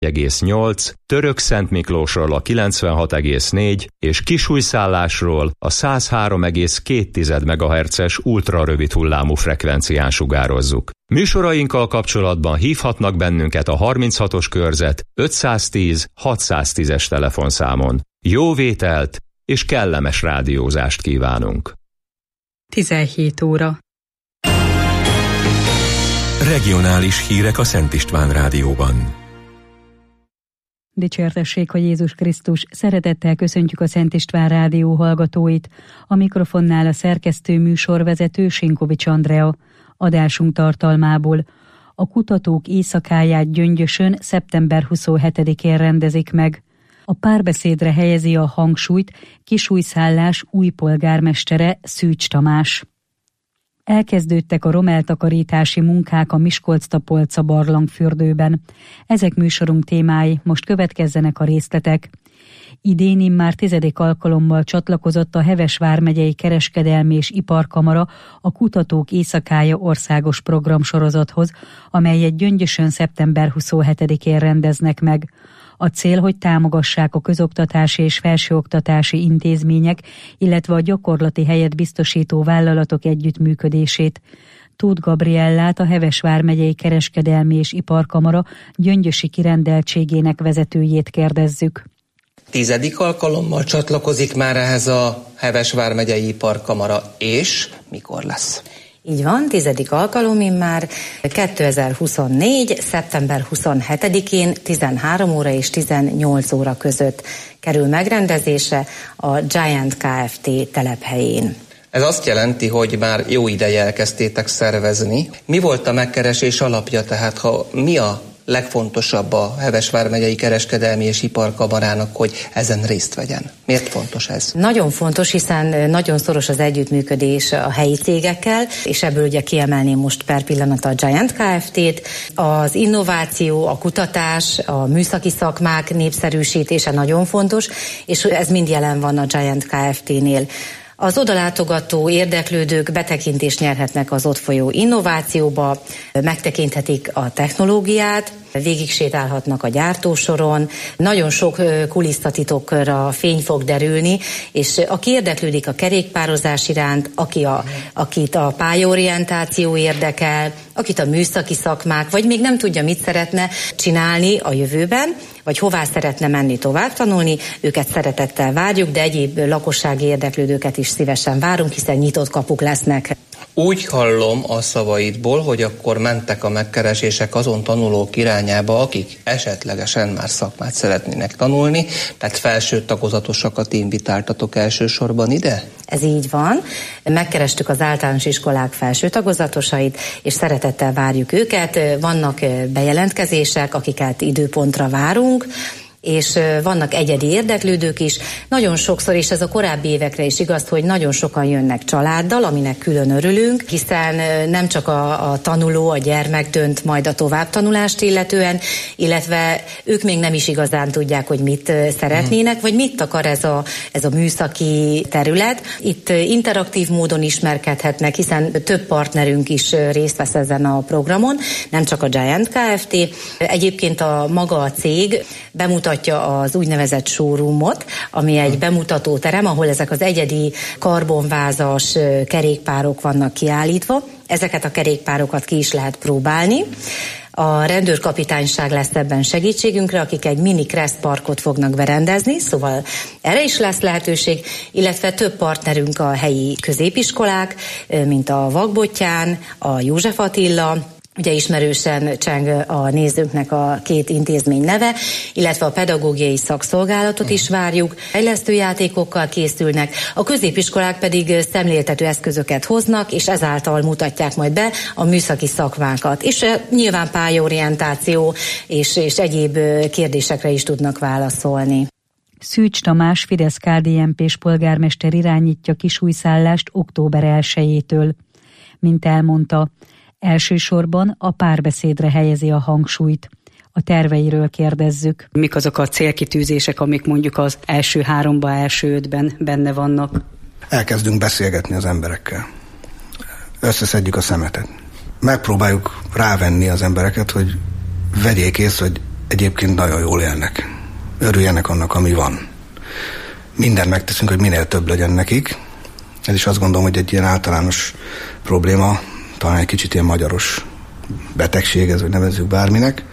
1,8, Törökszentmiklósról a 96,4 és Kisújszállásról a 103,2 MHz-es ultrarövid hullámú frekvencián sugározzuk. Műsorainkkal kapcsolatban hívhatnak bennünket a 36-os körzet 510 610-es telefonszámon. Jó vételt és kellemes rádiózást kívánunk! 17 óra. Regionális hírek a Szent István Rádióban. Dicsértessék a Jézus Krisztus, szeretettel köszöntjük a Szent István Rádió hallgatóit. A mikrofonnál a szerkesztő műsorvezető Sinkovics Andrea. Adásunk tartalmából: a kutatók éjszakáját Gyöngyösön szeptember 27-én rendezik meg. A párbeszédre helyezi a hangsúlyt Kisújszállás új polgármestere, Szűcs Tamás. Elkezdődtek a romeltakarítási munkák a Miskolc-Tapolca barlangfürdőben. Ezek műsorunk témái, most következzenek a részletek. Idén immár 10. alkalommal csatlakozott a Heves vármegyei Kereskedelmi és Iparkamara a Kutatók Éjszakája országos programsorozathoz, amelyet Gyöngyösön szeptember 27-én rendeznek meg. A cél, hogy támogassák a közoktatási és felsőoktatási intézmények, illetve a gyakorlati helyet biztosító vállalatok együttműködését. Tóth Gabriellát, a Heves vármegyei Kereskedelmi és Iparkamara gyöngyösi kirendeltségének vezetőjét kérdezzük. 10. alkalommal csatlakozik már ehhez a Heves vármegyei Iparkamara, és mikor lesz? Így van, 10. alkalom immár 2024. szeptember 27-én 13 óra és 18 óra között kerül megrendezésre a Giant Kft. Telephelyén. Ez azt jelenti, hogy már jó ideje elkezdtétek szervezni. Mi volt a megkeresés alapja, tehát mi a legfontosabb a Heves vármegyei Kereskedelmi és Iparkamarának, hogy ezen részt vegyen? Miért fontos ez? Nagyon fontos, hiszen nagyon szoros az együttműködés a helyi cégekkel, és ebből ugye kiemelném most per pillanat a Giant Kft-t. Az innováció, a kutatás, a műszaki szakmák népszerűsítése nagyon fontos, és ez mind jelen van a Giant Kft-nél. Az odalátogató érdeklődők betekintést nyerhetnek az ott folyó innovációba, megtekinthetik a technológiát, végig sétálhatnak a gyártósoron, nagyon sok kulisztatitokra fény fog derülni, és aki érdeklődik a kerékpározás iránt, akit a pályaorientáció érdekel, akit a műszaki szakmák, vagy még nem tudja, mit szeretne csinálni a jövőben, vagy hová szeretne menni tovább tanulni, őket szeretettel várjuk, de egyéb lakossági érdeklődőket is szívesen várunk, hiszen nyitott kapuk lesznek. Úgy hallom a szavaidból, hogy akkor mentek a megkeresések azon tanulók irányába, akik esetlegesen már szakmát szeretnének tanulni, tehát felső tagozatosakat invitáltatok elsősorban ide? Ez így van. Megkerestük az általános iskolák felső tagozatosait, és szeretettel várjuk őket. Vannak bejelentkezések, akiket időpontra várunk, és vannak egyedi érdeklődők is. Nagyon sokszor, és ez a korábbi évekre is igaz, hogy nagyon sokan jönnek családdal, aminek külön örülünk, hiszen nem csak a tanuló, a gyermek dönt majd a továbbtanulást illetve ők még nem is igazán tudják, hogy mit szeretnének, vagy mit akar ez a műszaki terület. Itt interaktív módon ismerkedhetnek, hiszen több partnerünk is részt vesz ezen a programon, nem csak a Giant Kft. Egyébként maga a cég bemutatja az úgynevezett showroomot, ami egy bemutatóterem, ahol ezek az egyedi karbonvázas kerékpárok vannak kiállítva. Ezeket a kerékpárokat ki is lehet próbálni. A rendőrkapitányság lesz ebben segítségünkre, akik egy mini Crest parkot fognak berendezni, szóval erre is lesz lehetőség, illetve több partnerünk a helyi középiskolák, mint a Vakbottyán, a József Attila, ugye ismerősen cseng a nézőknek a két intézmény neve, illetve a pedagógiai szakszolgálatot is várjuk. Fejlesztő játékokkal készülnek, a középiskolák pedig szemléltető eszközöket hoznak, és ezáltal mutatják majd be a műszaki szakmákat. És nyilván pályaorientáció és egyéb kérdésekre is tudnak válaszolni. Szűcs Tamás, Fidesz KDNP-s polgármester irányítja Kisújszállást október 1-től. Mint elmondta, elsősorban a párbeszédre helyezi a hangsúlyt. A terveiről kérdezzük. Mik azok a célkitűzések, amik mondjuk az első 3-ban, első 5-ben benne vannak? Elkezdünk beszélgetni az emberekkel. Összeszedjük a szemetet. Megpróbáljuk rávenni az embereket, hogy vegyék észre, hogy egyébként nagyon jól élnek. Örüljenek annak, ami van. Mindent megteszünk, hogy minél több legyen nekik. Ez is azt gondolom, hogy egy ilyen általános probléma, talán egy kicsit ilyen magyaros betegség, ez, hogy nevezzük bárminek.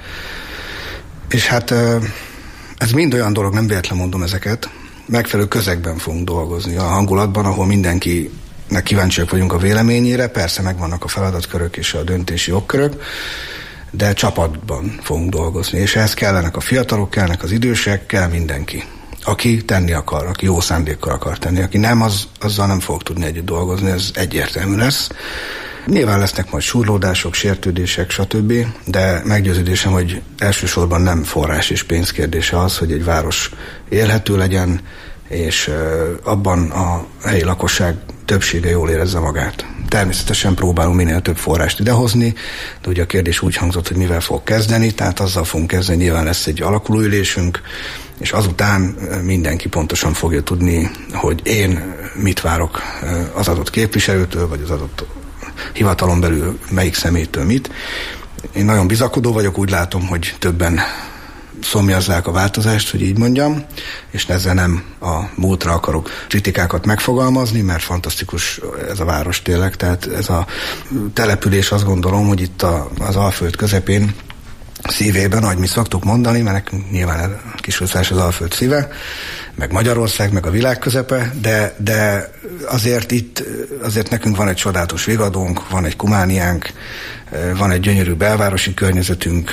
És hát ez mind olyan dolog, nem véletlen mondom ezeket, megfelelő közegben fogunk dolgozni, a hangulatban, ahol mindenkinek kíváncsiak vagyunk a véleményére, persze megvannak a feladatkörök és a döntési jogkörök, de csapatban fogunk dolgozni, és ehhez kellenek a fiatalok, kellenek az idősek, kell mindenki. Aki tenni akar, aki jó szándékkal akar tenni, aki nem, azzal nem fog tudni együtt dolgozni, ez egyértelmű lesz. Nyilván lesznek majd súrlódások, sértődések, stb., de meggyőződésem, hogy elsősorban nem forrás és pénz kérdése az, hogy egy város élhető legyen, és abban a helyi lakosság többsége jól érezze magát. Természetesen próbálunk minél több forrást idehozni, de ugye a kérdés úgy hangzott, hogy mivel fog kezdeni, tehát azzal fogunk kezdeni, nyilván lesz egy alakuló ülésünk, és azután mindenki pontosan fogja tudni, hogy én mit várok az adott képviselőtől, vagy az adott hivatalon belül melyik személytől mit. Én nagyon bizakodó vagyok, úgy látom, hogy többen szomjazzák a változást, hogy így mondjam, és ezzel nem a múltra akarok kritikákat megfogalmazni, mert fantasztikus ez a város tényleg, tehát ez a település, azt gondolom, hogy itt az Alföld közepén, szívében, ahogy mi szoktuk mondani, mert nekünk nyilván Kisújszálás az Alföld szíve, meg Magyarország, meg a világ közepe, de azért nekünk van egy csodálatos Vigadónk, van egy Kumániánk, van egy gyönyörű belvárosi környezetünk,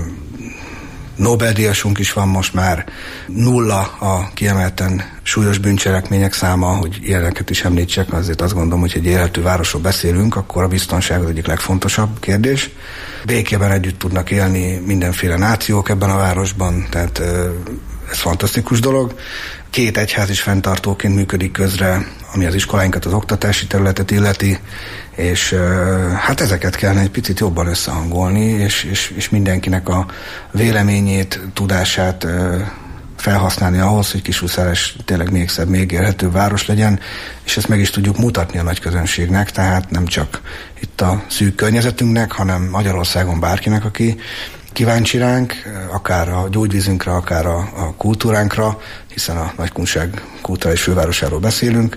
Nobel-díjasunk is van most már, 0 a kiemelten súlyos bűncselekmények száma, hogy ilyeneket is említsek, azért azt gondolom, hogy egy élhető városról beszélünk, akkor a biztonság az egyik legfontosabb kérdés. Békében együtt tudnak élni mindenféle nációk ebben a városban, tehát ez fantasztikus dolog. 2 egyház is fenntartóként működik közre, ami az iskoláinkat, az oktatási területet illeti, és hát ezeket kellene egy picit jobban összehangolni, és mindenkinek a véleményét, tudását felhasználni ahhoz, hogy Kisújszálás tényleg még szebb, még élhetőbb város legyen, és ezt meg is tudjuk mutatni a nagy közönségnek, tehát nem csak itt a szűk környezetünknek, hanem Magyarországon bárkinek, aki kíváncsi ránk, akár a gyógyvízünkre, akár a kultúránkra, hiszen a Nagykunság kulturális fővárosáról beszélünk,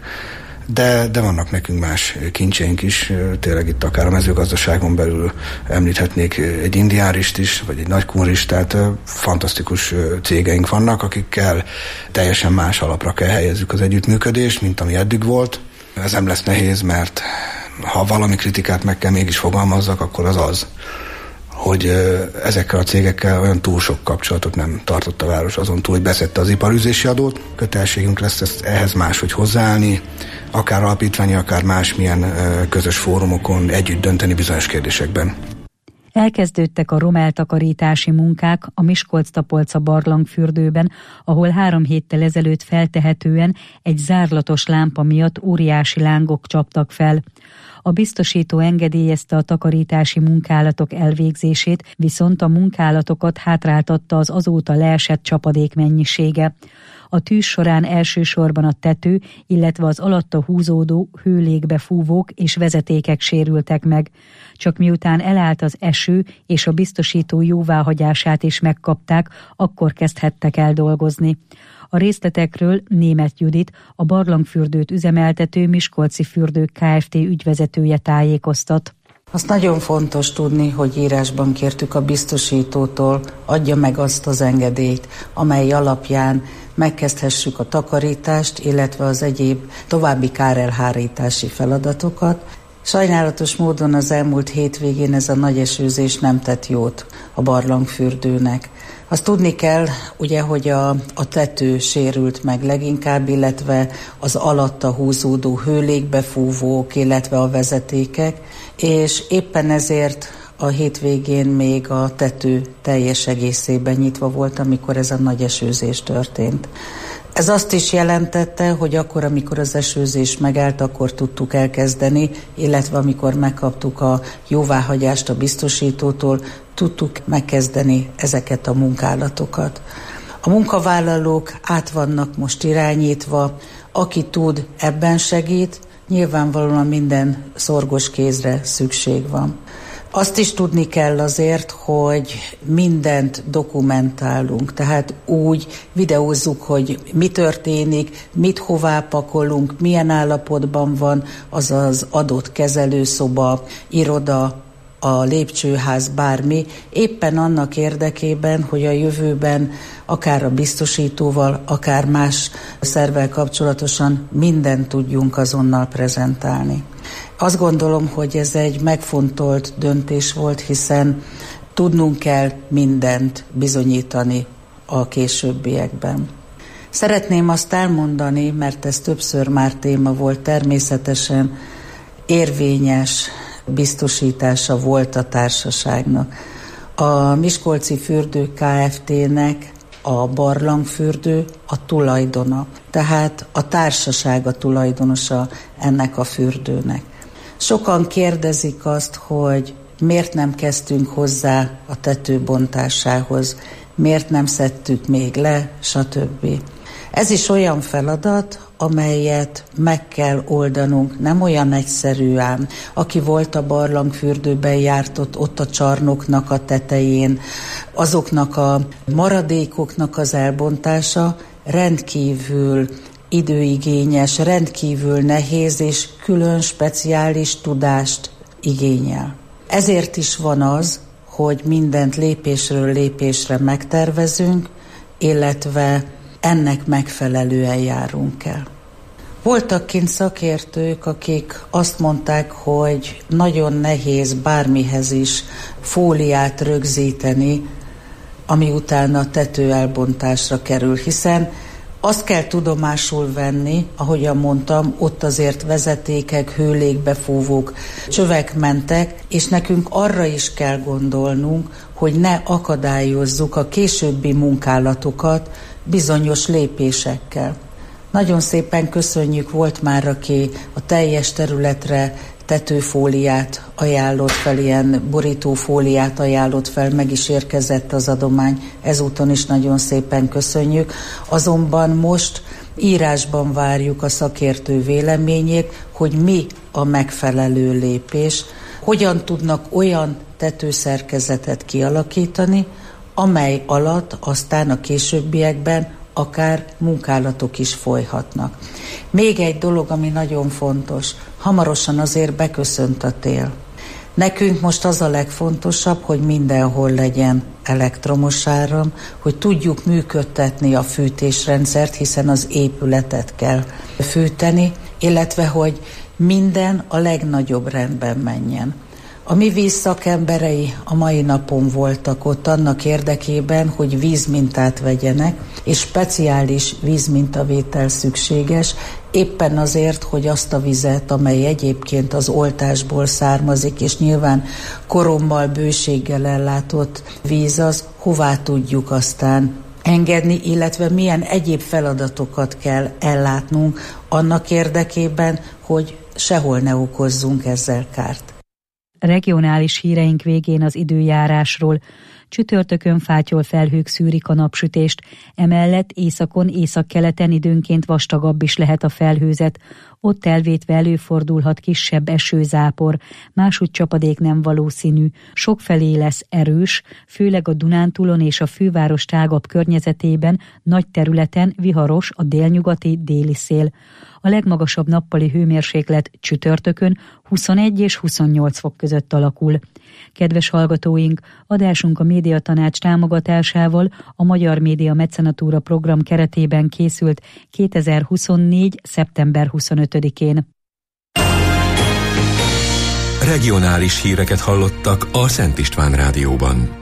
de vannak nekünk más kincseink is, tényleg itt akár a mezőgazdaságon belül említhetnék egy indiánrist is, vagy egy nagykunrist, tehát fantasztikus cégeink vannak, akikkel teljesen más alapra kell helyezzük az együttműködést, mint ami eddig volt. Ez nem lesz nehéz, mert ha valami kritikát meg kell mégis fogalmazzak, akkor az, hogy ezekkel a cégekkel olyan túl sok kapcsolatot nem tartott a város, azon túl, hogy beszedte az iparűzési adót. Kötelességünk lesz ehhez máshogy hozzáállni, akár alapítványi, akár másmilyen közös fórumokon együtt dönteni bizonyos kérdésekben. Elkezdődtek a romeltakarítási munkák a Miskolc-Tapolca barlangfürdőben, ahol 3 héttel ezelőtt feltehetően egy zárlatos lámpa miatt óriási lángok csaptak fel. A biztosító engedélyezte a takarítási munkálatok elvégzését, viszont a munkálatokat hátráltatta az azóta leesett csapadék mennyisége. A tűz során elsősorban a tető, illetve az alatta húzódó hőlégbefúvók és vezetékek sérültek meg. Csak miután elállt az eső és a biztosító jóváhagyását is megkapták, akkor kezdhettek el dolgozni. A részletekről Németh Judit, a barlangfürdőt üzemeltető Miskolci Fürdők Kft. Ügyvezetője tájékoztat. Azt nagyon fontos tudni, hogy írásban kértük a biztosítótól, adja meg azt az engedélyt, amely alapján megkezdhessük a takarítást, illetve az egyéb további kárelhárítási feladatokat. Sajnálatos módon az elmúlt hétvégén ez a nagy esőzés nem tett jót a barlangfürdőnek. Azt tudni kell, ugye, hogy a tető sérült meg leginkább, illetve az alatta húzódó hőlégbefúvók, illetve a vezetékek, és éppen ezért a hétvégén még a tető teljes egészében nyitva volt, amikor ez a nagy esőzés történt. Ez azt is jelentette, hogy akkor, amikor az esőzés megállt, akkor tudtuk elkezdeni, illetve amikor megkaptuk a jóváhagyást a biztosítótól, tudtuk megkezdeni ezeket a munkálatokat. A munkavállalók át vannak most irányítva, aki tud, ebben segít, nyilvánvalóan minden szorgos kézre szükség van. Azt is tudni kell azért, hogy mindent dokumentálunk, tehát úgy videózzuk, hogy mi történik, mit hová pakolunk, milyen állapotban van az az adott kezelőszoba, iroda, a lépcsőház, bármi, éppen annak érdekében, hogy a jövőben akár a biztosítóval, akár más szervvel kapcsolatosan mindent tudjunk azonnal prezentálni. Azt gondolom, hogy ez egy megfontolt döntés volt, hiszen tudnunk kell mindent bizonyítani a későbbiekben. Szeretném azt elmondani, mert ez többször már téma volt, természetesen érvényes biztosítása volt a társaságnak. A Miskolci Fürdő Kft-nek a barlangfürdő a tulajdona, tehát a társaság a tulajdonosa ennek a fürdőnek. Sokan kérdezik azt, hogy miért nem kezdtünk hozzá a tető bontásához, miért nem szedtük még le, stb. Ez is olyan feladat, amelyet meg kell oldanunk, nem olyan egyszerű ám. Aki volt a barlangfürdőben, járt ott a csarnoknak a tetején, azoknak a maradékoknak az elbontása rendkívül időigényes, rendkívül nehéz és külön speciális tudást igényel. Ezért is van az, hogy mindent lépésről lépésre megtervezünk, illetve ennek megfelelően járunk el. Voltak kint szakértők, akik azt mondták, hogy nagyon nehéz bármihez is fóliát rögzíteni, ami utána a tető elbontásra kerül, hiszen azt kell tudomásul venni, ahogyan mondtam, ott azért vezetékek, hőlékbefúvók, csövek mentek, és nekünk arra is kell gondolnunk, hogy ne akadályozzuk a későbbi munkálatokat bizonyos lépésekkel. Nagyon szépen köszönjük, volt már, aki a teljes területre tetőfóliát ajánlott fel, ilyen borítófóliát ajánlott fel, meg is érkezett az adomány, ezúton is nagyon szépen köszönjük. Azonban most írásban várjuk a szakértő véleményét, hogy mi a megfelelő lépés, hogyan tudnak olyan tetőszerkezetet kialakítani, amely alatt aztán a későbbiekben akár munkálatok is folyhatnak. Még egy dolog, ami nagyon fontos, hamarosan azért beköszönt a tél. Nekünk most az a legfontosabb, hogy mindenhol legyen elektromos áram, hogy tudjuk működtetni a fűtésrendszert, hiszen az épületet kell fűteni, illetve hogy minden a legnagyobb rendben menjen. A mi vízszakemberei a mai napon voltak ott annak érdekében, hogy vízmintát vegyenek, és speciális vízmintavétel szükséges, éppen azért, hogy azt a vizet, amely egyébként az oltásból származik, és nyilván korommal, bőséggel ellátott víz az, hová tudjuk aztán engedni, illetve milyen egyéb feladatokat kell ellátnunk annak érdekében, hogy sehol ne okozzunk ezzel kárt. Regionális híreink végén az időjárásról. Csütörtökön fátyol felhők szűrik a napsütést, emellett északon, északkeleten időnként vastagabb is lehet a felhőzet, ott elvétve előfordulhat kisebb esőzápor, máshogy csapadék nem valószínű, sokfelé lesz erős, főleg a Dunántúlon és a főváros tágabb környezetében, nagy területen viharos a délnyugati déli szél. A legmagasabb nappali hőmérséklet csütörtökön 21 és 28 fok között alakul. Kedves hallgatóink, adásunk a Médiatanács támogatásával a Magyar Média Mecenatúra program keretében készült 2024. szeptember 25-én. Regionális híreket hallottak a Szent István Rádióban.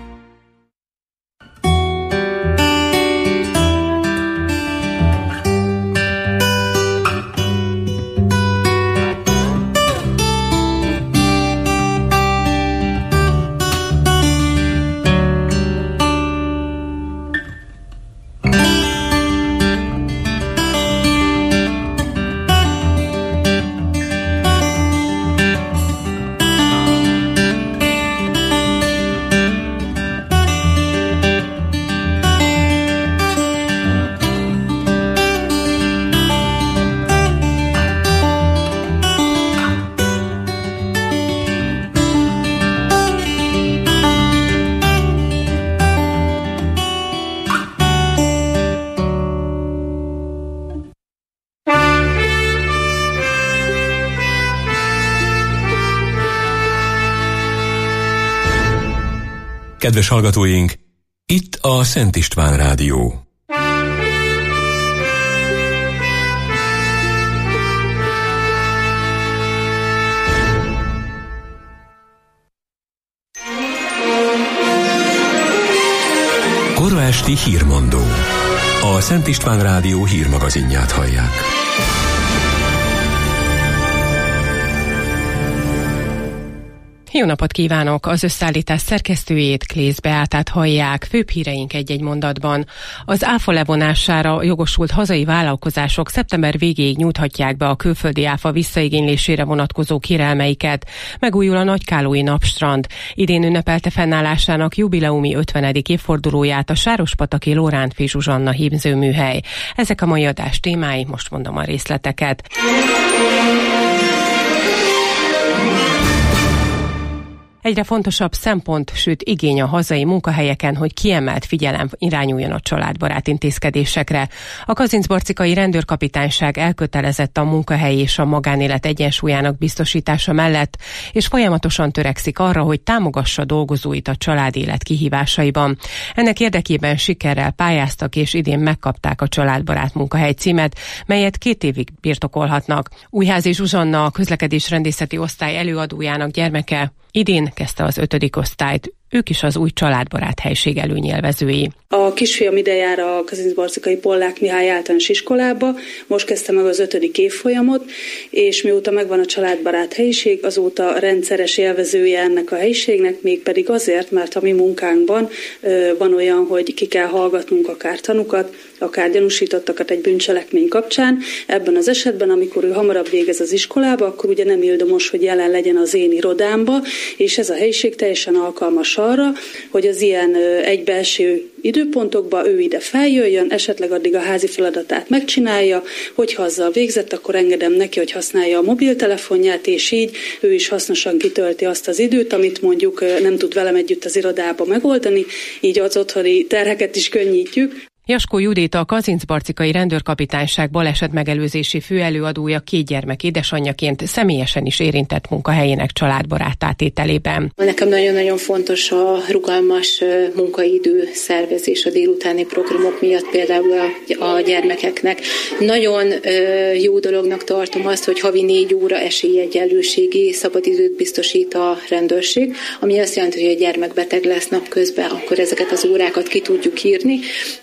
Kedves hallgatóink, itt a Szent István Rádió. Kora esti hírmondó. A Szent István Rádió hírmagazinját hallják. Jó napot kívánok! Az összeállítás szerkesztőjét, Klész Beátát hallják. Főbb híreink egy-egy mondatban. Az áfa levonására jogosult hazai vállalkozások szeptember végéig nyújthatják be a külföldi áfa visszaigénylésére vonatkozó kérelmeiket. Megújul a Nagykálói Napstrand. Idén ünnepelte fennállásának jubileumi 50. évfordulóját a Sárospataki Lorántfi Zsuzsanna hímzőműhely. Ezek a mai adás témái, most mondom a részleteket. Egyre fontosabb szempont, sőt igény a hazai munkahelyeken, hogy kiemelt figyelem irányuljon a családbarát intézkedésekre. A Kazincbarcikai Rendőrkapitányság elkötelezett a munkahely és a magánélet egyensúlyának biztosítása mellett, és folyamatosan törekszik arra, hogy támogassa dolgozóit a családélet kihívásaiban. Ennek érdekében sikerrel pályáztak, és idén megkapták a Családbarát munkahely címet, melyet 2 évig birtokolhatnak. Újházi Zsuzsanna, a közlekedésrendészeti osztály előadójának gyermeke, idén kezdte az 5. osztályt. Ők is az új családbarát helység előnyelvezői. A kisfiam ide jár a Kazincbarcikai Pollák Mihály általános iskolába, most kezdte meg az 5. évfolyamot, és mióta megvan a családbarát helység, azóta rendszeres élvezője ennek a helyiségnek, mégpedig azért, mert a mi munkánkban van olyan, hogy ki kell hallgatnunk akár tanukat, akár gyanúsítottakat egy bűncselekmény kapcsán. Ebben az esetben, amikor ő hamarabb végez az iskolába, akkor ugye nem ildomos, hogy jelen legyen az én irodámba, és ez a helyiség teljesen alkalmas arra, hogy az ilyen egybeeső időpontokban ő ide feljöjjön, esetleg addig a házi feladatát megcsinálja, hogyha azzal végzett, akkor engedem neki, hogy használja a mobiltelefonját, és így ő is hasznosan kitölti azt az időt, amit mondjuk nem tud velem együtt az irodába megoldani, így az otthoni terheket is könnyítjük. Jaskó Judit, a Kazincbarcikai Rendőrkapitányság balesetmegelőzési főelőadója 2 gyermek édesanyjaként személyesen is érintett munkahelyének családbarát átételében. Nekem nagyon-nagyon fontos a rugalmas munkaidő szervezés a délutáni programok miatt, például a gyermekeknek. Nagyon jó dolognak tartom azt, hogy havi 4 óra esélyegyenlőségi szabadidőt biztosít a rendőrség, ami azt jelenti, hogy a gyermek beteg lesz napközben, akkor ezeket az órákat ki tudjuk írni,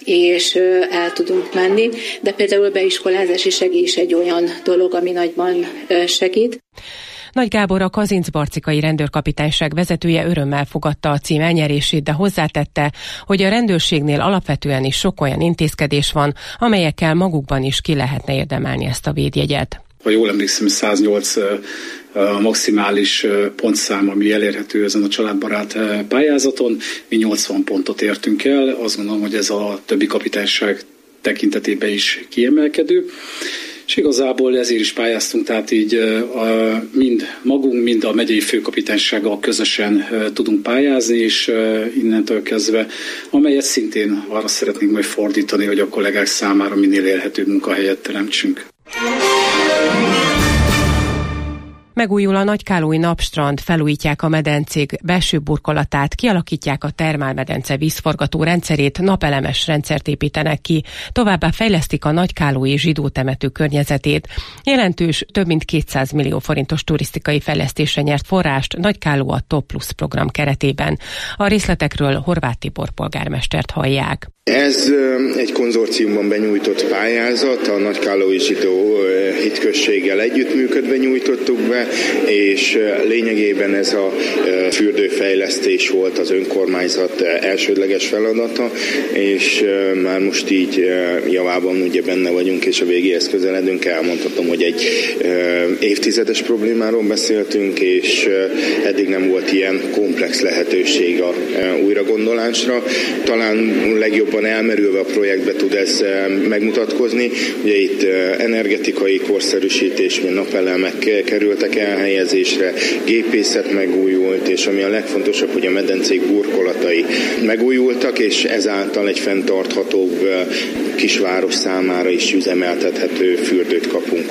és el tudunk menni, de például beiskolázási segély is egy olyan dolog, ami nagyban segít. Nagy Gábor, a Kazincbarcikai Rendőrkapitányság vezetője örömmel fogadta a cím elnyerését, de hozzátette, hogy a rendőrségnél alapvetően is sok olyan intézkedés van, amelyekkel magukban is ki lehetne érdemelni ezt a védjegyet. Ha jól emlékszem, 108 a maximális pontszám, ami elérhető ezen a családbarát pályázaton. Mi 80 pontot értünk el, azt gondolom, hogy ez a többi kapitányság tekintetében is kiemelkedő. És igazából ezért is pályáztunk, tehát így mind magunk, mind a megyei főkapitánysággal közösen tudunk pályázni, és innentől kezdve, amelyet szintén arra szeretnénk majd fordítani, hogy a kollégák számára minél élhetőbb munkahelyet teremtsünk. Megújul a Nagykálói Napstrand, felújítják a medencék belső burkolatát, kialakítják a termálmedence vízforgató rendszerét, napelemes rendszert építenek ki, továbbá fejlesztik a nagykálói zsidó temető környezetét. Jelentős, több mint 200 millió forintos turisztikai fejlesztésre nyert forrást Nagykáló a Top Plus program keretében. A részletekről Horváth Tibor polgármestert hallják. Ez egy konzorciumban benyújtott pályázat, a Nagykálói zsidó hitközséggel együttműködve nyújtottuk be, és lényegében ez a fürdőfejlesztés volt az önkormányzat elsődleges feladata, és már most így javában ugye benne vagyunk, és a végéhez közeledünk. Elmondhatom, hogy egy évtizedes problémáról beszéltünk, és eddig nem volt ilyen komplex lehetőség a újragondolásra. Talán legjobban elmerülve a projektbe tud ez megmutatkozni. Ugye itt energetikai korszerűsítés, napelemek kerültek elhelyezésre, gépészet megújult, és ami a legfontosabb, hogy a medencék burkolatai megújultak, és ezáltal egy fenntarthatóbb kisváros számára is üzemeltethető fürdőt kapunk.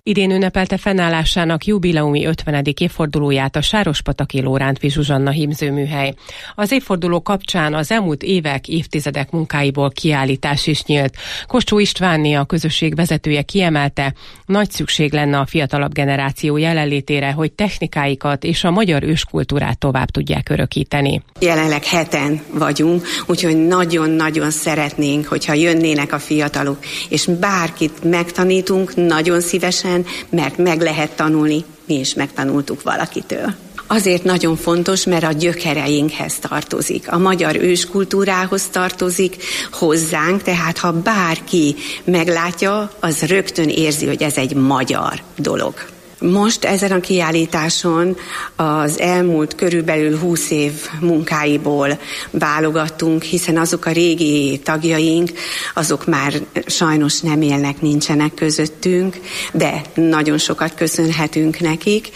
Idén ünnepelte fennállásának jubileumi 50. évfordulóját a Sárospataki Lórántfi Zsuzsanna hímzőműhely. Az évforduló kapcsán az elmúlt évek, évtizedek munkáiból kiállítás is nyílt. Koscsó Istvánné, a közösség vezetője kiemelte, nagy szükség lenne a fiatalabb generáció jelenlétére, hogy technikáikat és a magyar őskultúrát tovább tudják örökíteni. Jelenleg 7-en vagyunk, úgyhogy nagyon-nagyon szeretnénk, hogyha jönnének a fiatalok, és bárkit megtanítunk nagyon szívesen, mert meg lehet tanulni, mi is megtanultuk valakitől. Azért nagyon fontos, mert a gyökereinkhez tartozik, a magyar őskultúrához tartozik, hozzánk, tehát ha bárki meglátja, az rögtön érzi, hogy ez egy magyar dolog. Most ezen a kiállításon az elmúlt körülbelül 20 év munkáiból válogattunk, hiszen azok a régi tagjaink, azok már sajnos nem élnek, nincsenek közöttünk, de nagyon sokat köszönhetünk nekik,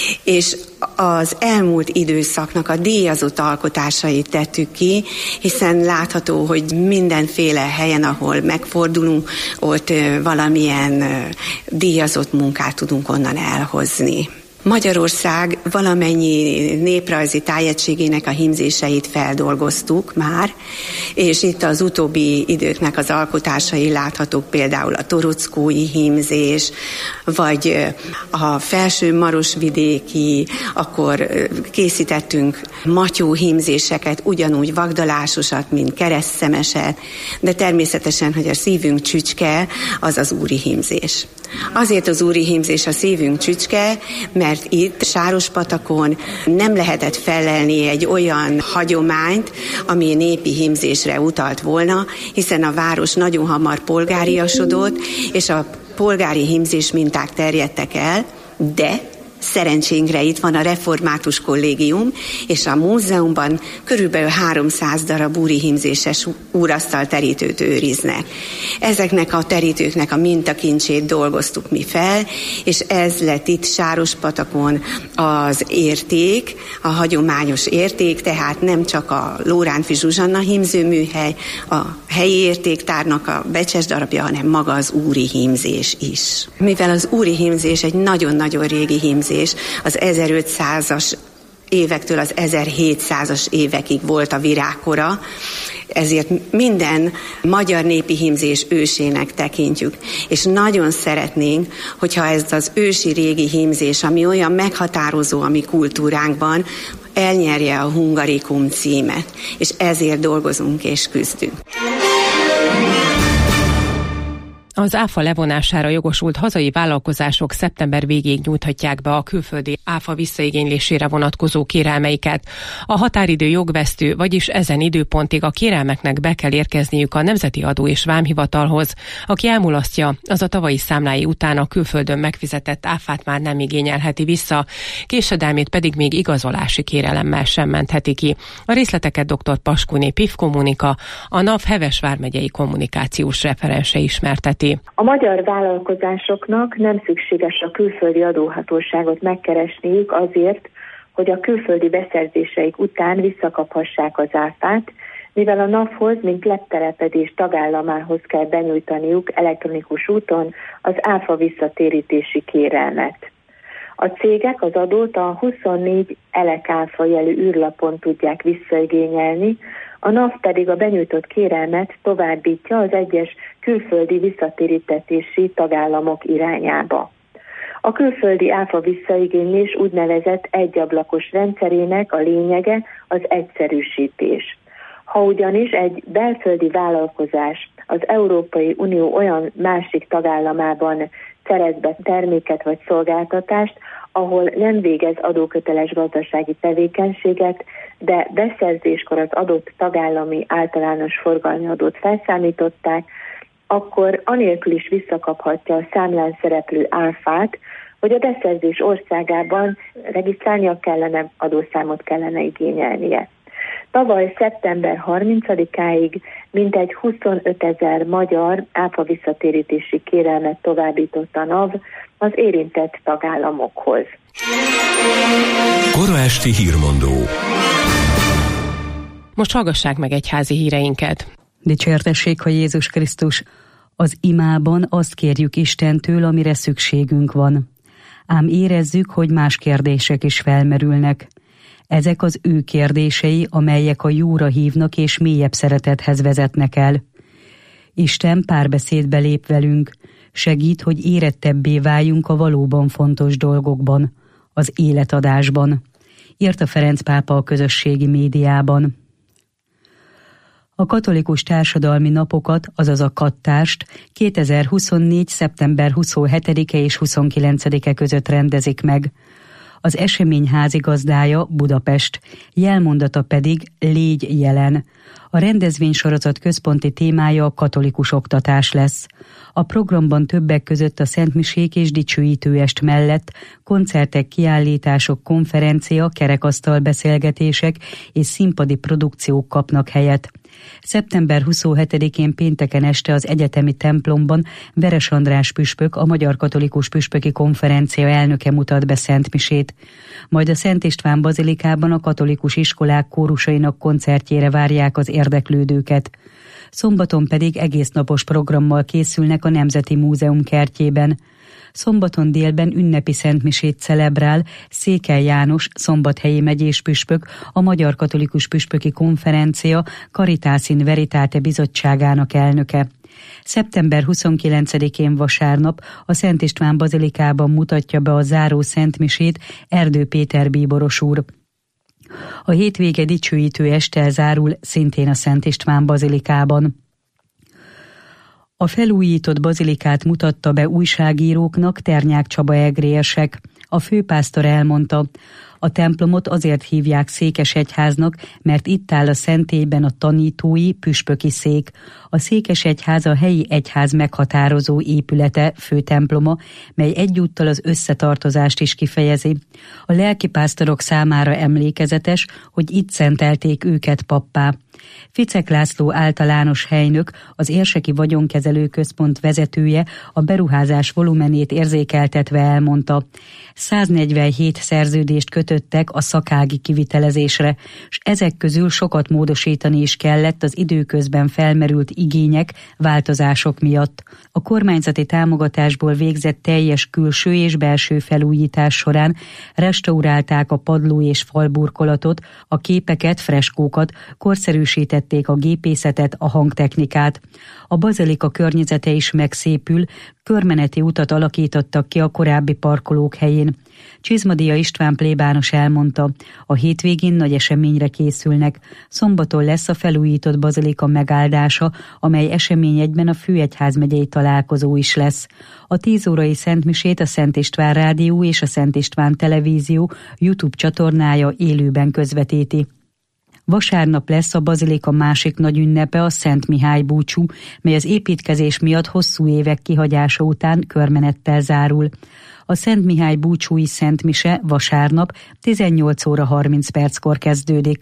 és az elmúlt időszaknak a díjazott alkotásait tettük ki, hiszen látható, hogy mindenféle helyen, ahol megfordulunk, ott valamilyen díjazott munkát tudunk onnan elhozni. Magyarország valamennyi néprajzi tájegységének a hímzéseit feldolgoztuk már, és itt az utóbbi időknek az alkotásai láthatók, például a torockói hímzés, vagy a felső marosvidéki, akkor készítettünk matyó hímzéseket, ugyanúgy vagdalásosat, mint keresztszemeset, de természetesen, hogy a szívünk csücske, az az úri hímzés. Azért az úri hímzés a szívünk csücske, mert itt Sárospatakon nem lehetett felelni egy olyan hagyományt, ami népi hímzésre utalt volna, hiszen a város nagyon hamar polgáriasodott, és a polgári hímzés minták terjedtek el, de szerencsénkre itt van a Református Kollégium, és a múzeumban körülbelül 300 darab úri hímzéses úrasztal terítőt őriznek. Ezeknek a terítőknek a mintakincsét dolgoztuk mi fel, és ez lett itt Sárospatakon az érték, a hagyományos érték, tehát nem csak a Lórántfi Zsuzsanna hímzőműhely, a helyi értéktárnak a becses darabja, hanem maga az úri hímzés is. Mivel az úri hímzés egy nagyon-nagyon régi hímzés, az 1500-as évektől az 1700-as évekig volt a virágkora, ezért minden magyar népi hímzés ősének tekintjük. És nagyon szeretnénk, hogyha ez az ősi régi hímzés, ami olyan meghatározó a mi kultúránkban, elnyerje a Hungarikum címet. És ezért dolgozunk és küzdünk. Az áfa levonására jogosult hazai vállalkozások szeptember végéig nyújthatják be a külföldi áfa visszaigénylésére vonatkozó kérelmeiket. A határidő jogvesztő, vagyis ezen időpontig a kérelmeknek be kell érkezniük a Nemzeti Adó és Vámhivatalhoz. Aki elmulasztja, az a tavalyi számlái után a külföldön megfizetett áfát már nem igényelheti vissza, késedelmét pedig még igazolási kérelemmel sem mentheti ki. A részleteket dr. Paskuné Pivko Monika, a NAV Heves vármegyei kommunikációs referense ismerteti. A magyar vállalkozásoknak nem szükséges a külföldi adóhatóságot megkeresniük azért, hogy a külföldi beszerzéseik után visszakaphassák az áfát, mivel a NAV-hoz, mint leptelepedés tagállamához kell benyújtaniuk elektronikus úton az áfa visszatérítési kérelmet. A cégek az adót a 24 elekáfa jelű űrlapon tudják visszaigényelni, a NAV pedig a benyújtott kérelmet továbbítja az egyes külföldi visszatérítetési tagállamok irányába. A külföldi áfa visszaigénylés úgynevezett egyablakos rendszerének a lényege az egyszerűsítés. Ha ugyanis egy belföldi vállalkozás az Európai Unió olyan másik tagállamában szerez be terméket vagy szolgáltatást, ahol nem végez adóköteles gazdasági tevékenységet, de beszerzéskor az adott tagállami általános forgalmi adót felszámították, akkor anélkül is visszakaphatja a számlán szereplő áfát, hogy a beszerzés országában regisztrálnia kellene, adószámot kellene igényelnie. Tavaly szeptember 30-áig mintegy 25 000 magyar áfa visszatérítési kérelmet továbbított a NAV az érintett tagállamokhoz. Kora esti hírmondó. Most hallgassák meg egyházi híreinket. Dicsértessék, hogy Jézus Krisztus! Az imában azt kérjük Istentől, amire szükségünk van. Ám érezzük, hogy más kérdések is felmerülnek. Ezek az ő kérdései, amelyek a jóra hívnak és mélyebb szeretethez vezetnek el. Isten párbeszédbe lép velünk, segít, hogy érettebbé váljunk a valóban fontos dolgokban, az életadásban, írta Ferenc pápa a közösségi médiában. A katolikus társadalmi napokat, azaz a kattást 2024. szeptember 27-e és 29-e között rendezik meg. Az esemény házigazdája Budapest, jelmondata pedig Légy jelen. A rendezvénysorozat központi témája a katolikus oktatás lesz. A programban többek között a szentmisék és dicsőítőest mellett koncertek, kiállítások, konferencia, kerekasztal beszélgetések és színpadi produkciók kapnak helyet. Szeptember 27-én pénteken este az egyetemi templomban Veres András püspök, a Magyar Katolikus Püspöki Konferencia elnöke mutat be szentmisét. Majd a Szent István bazilikában a katolikus iskolák kórusainak koncertjére várják az érdeklődőket. Szombaton pedig egésznapos programmal készülnek a Nemzeti Múzeum kertjében. Szombaton délben ünnepi szentmisét celebrál Székely János, Szombathelyi megyés püspök, a Magyar Katolikus Püspöki Konferencia Caritas in Veritate bizottságának elnöke. Szeptember 29-én vasárnap a Szent István bazilikában mutatja be a záró szentmisét Erdő Péter bíboros úr. A hétvége dicsőítő esttel zárul szintén a Szent István bazilikában. A felújított bazilikát mutatta be újságíróknak Ternyák Csaba egrérsek. A főpásztor elmondta, a templomot azért hívják székesegyháznak, mert itt áll a szentélyben a tanítói püspöki szék. A székesegyház a helyi egyház meghatározó épülete, főtemploma, mely egyúttal az összetartozást is kifejezi. A lelkipásztorok számára emlékezetes, hogy itt szentelték őket pappá. Ficek László általános helynök, az Érseki Vagyonkezelő Központ vezetője a beruházás volumenét érzékeltetve elmondta. 147 szerződést kötöttek a szakági kivitelezésre, és ezek közül sokat módosítani is kellett az időközben felmerült igények, változások miatt. A kormányzati támogatásból végzett teljes külső és belső felújítás során restaurálták a padló és falburkolatot, a képeket, freskókat, korszerűsítették a gépészetet, a hangtechnikát. A bazilika környezete is megszépül, körmeneti utat alakítottak ki a korábbi parkolók helyén. Csizmadia István plébános elmondta, a hétvégén nagy eseményre készülnek. Szombaton lesz a felújított bazilika megáldása, amely esemény egyben a főegyházmegyei találkozó is lesz. A 10 órai szentmisét a Szent István Rádió és a Szent István Televízió YouTube csatornája élőben közvetíti. Vasárnap lesz a bazilika másik nagy ünnepe, a Szent Mihály búcsú, mely az építkezés miatt hosszú évek kihagyása után körmenettel zárul. A Szent Mihály búcsúi szentmise vasárnap 18 óra 30 perckor kezdődik.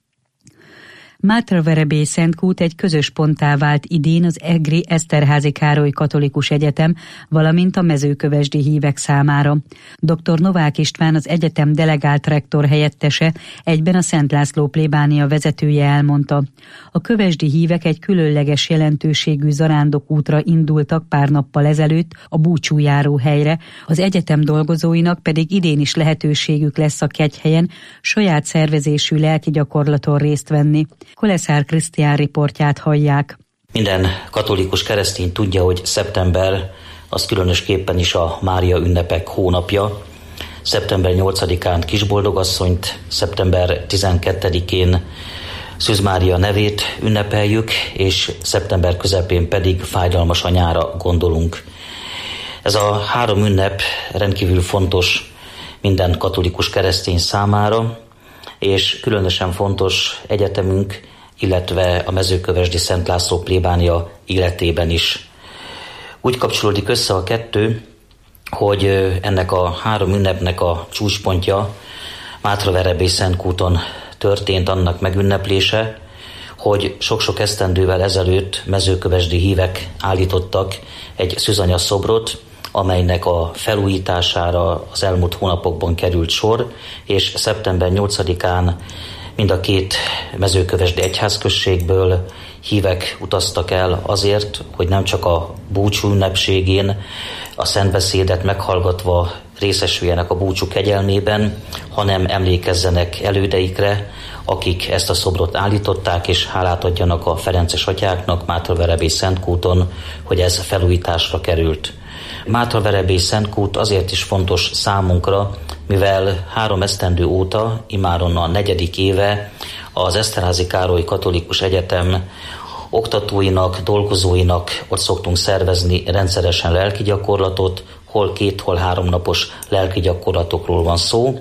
Mátraverebély Szentkút egy közös ponttá vált idén az egri Eszterházy Károly Katolikus Egyetem, valamint a mezőkövesdi hívek számára. Dr. Novák István, az egyetem delegált rektor helyettese, egyben a Szent László plébánia vezetője elmondta. A kövesdi hívek egy különleges jelentőségű zarándokútra indultak pár nappal ezelőtt a búcsújáró helyre, az egyetem dolgozóinak pedig idén is lehetőségük lesz a Kegyhelyen saját szervezésű lelki gyakorlaton részt venni. Koleszár Krisztián riportját hallják. Minden katolikus keresztény tudja, hogy szeptember az különösképpen is a Mária ünnepek hónapja. Szeptember 8-án Kisboldogasszonyt, szeptember 12-én Szűz Mária nevét ünnepeljük, és szeptember közepén pedig Fájdalmas anyára gondolunk. Ez a 3 ünnep rendkívül fontos minden katolikus keresztény számára, és különösen fontos egyetemünk, illetve a mezőkövesdi Szent László plébánia életében is. Úgy kapcsolódik össze a kettő, hogy ennek a 3 ünnepnek a csúcspontja Mátraverebély Szentkúton történt annak megünneplése, hogy sok-sok esztendővel ezelőtt mezőkövesdi hívek állítottak egy szűzanya szobrot, amelynek a felújítására az elmúlt hónapokban került sor, és szeptember 8-án Mind a két mezőkövesdi egyházközségből hívek utaztak el azért, hogy nem csak a búcsú ünnepségén a szentbeszédet meghallgatva részesüljenek a búcsú kegyelmében, hanem emlékezzenek elődeikre, akik ezt a szobrot állították, és hálát adjanak a ferences atyáknak Mátraverebély Szentkúton, hogy ez felújításra került. Mátraverebély Szentkút azért is fontos számunkra, mivel 3 esztendő óta, imáron a 4. éve az Eszterházy Károly Katolikus Egyetem oktatóinak, dolgozóinak ott szoktunk szervezni rendszeresen lelki gyakorlatot, hol 2, hol 3 napos lelki gyakorlatokról van szó.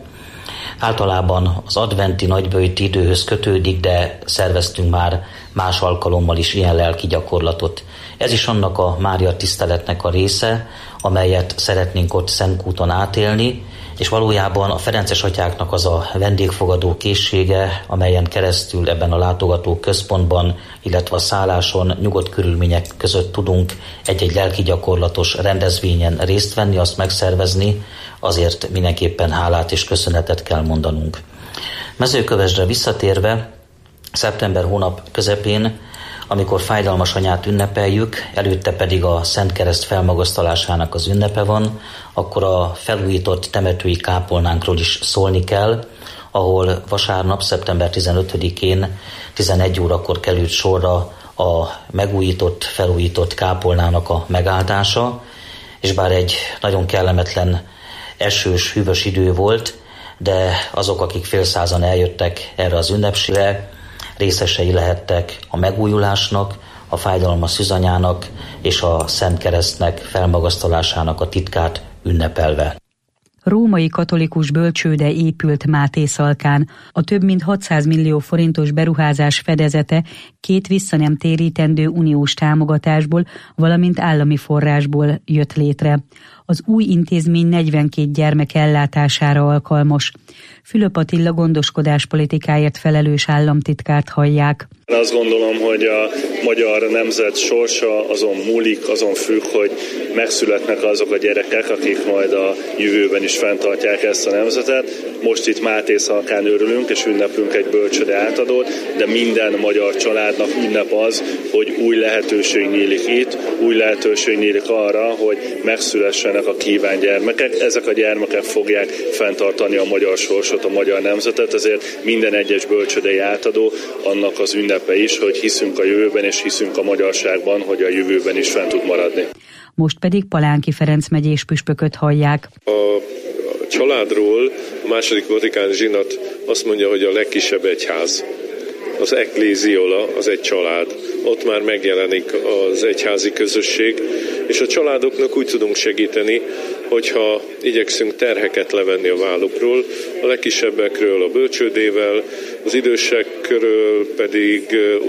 Általában az adventi nagyböjti időhöz kötődik, de szerveztünk már más alkalommal is ilyen lelki gyakorlatot. Ez is annak a Mária tiszteletnek a része, amelyet szeretnénk ott Szentkúton átélni, és valójában a ferences atyáknak az a vendégfogadó készsége, amelyen keresztül ebben a látogató központban, illetve a szálláson nyugodt körülmények között tudunk egy-egy lelki gyakorlatos rendezvényen részt venni, azt megszervezni, azért mindenképpen hálát és köszönetet kell mondanunk. Mezőkövesdre visszatérve, szeptember hónap közepén, amikor Fájdalmas Anyát ünnepeljük, előtte pedig a Szent Kereszt felmagasztalásának az ünnepe van, akkor a felújított temetői kápolnánkról is szólni kell, ahol vasárnap, szeptember 15-én 11 órakor került sorra a megújított, felújított kápolnának a megáldása, és bár egy nagyon kellemetlen esős, hűvös idő volt, de azok, akik fél százan eljöttek erre az ünnepségre, részesei lehettek a megújulásnak, a Fájdalmas Szűzanyának és a Szent Keresztnek felmagasztalásának a titkát ünnepelve. Római katolikus bölcsőde épült Mátészalkán. A több mint 600 millió forintos beruházás fedezete 2 visszanemtérítendő uniós támogatásból, valamint állami forrásból jött létre. Az új intézmény 42 gyermek ellátására alkalmas. Fülöp Attila gondoskodás politikáért felelős államtitkárt hallják. Azt gondolom, hogy a magyar nemzet sorsa azon múlik, azon függ, hogy megszületnek azok a gyerekek, akik majd a jövőben is fenntartják ezt a nemzetet. Most itt Mátészalkán örülünk és ünneplünk egy bölcsőde átadót, de minden magyar családnak ünnep az, hogy új lehetőség nyílik itt, új lehetőség nyílik arra, hogy megszülessenek a kívánt gyermekek. Ezek a gyermekek fogják fenntartani a magyar sorsot, a magyar nemzetet, ezért minden egyes bölcsődei átadó annak az ünnepe is, hogy hiszünk a jövőben és hiszünk a magyarságban, hogy a jövőben is fent tud maradni. Most pedig Palánki Ferenc megyés püspököt hallják. A családról a második vatikáni zsinat azt mondja, hogy a legkisebb egyház. Az ekléziola, az egy család. Ott már megjelenik az egyházi közösség, és a családoknak úgy tudunk segíteni, hogyha igyekszünk terheket levenni a vállukról, a legkisebbekről a bölcsődével, az idősekről pedig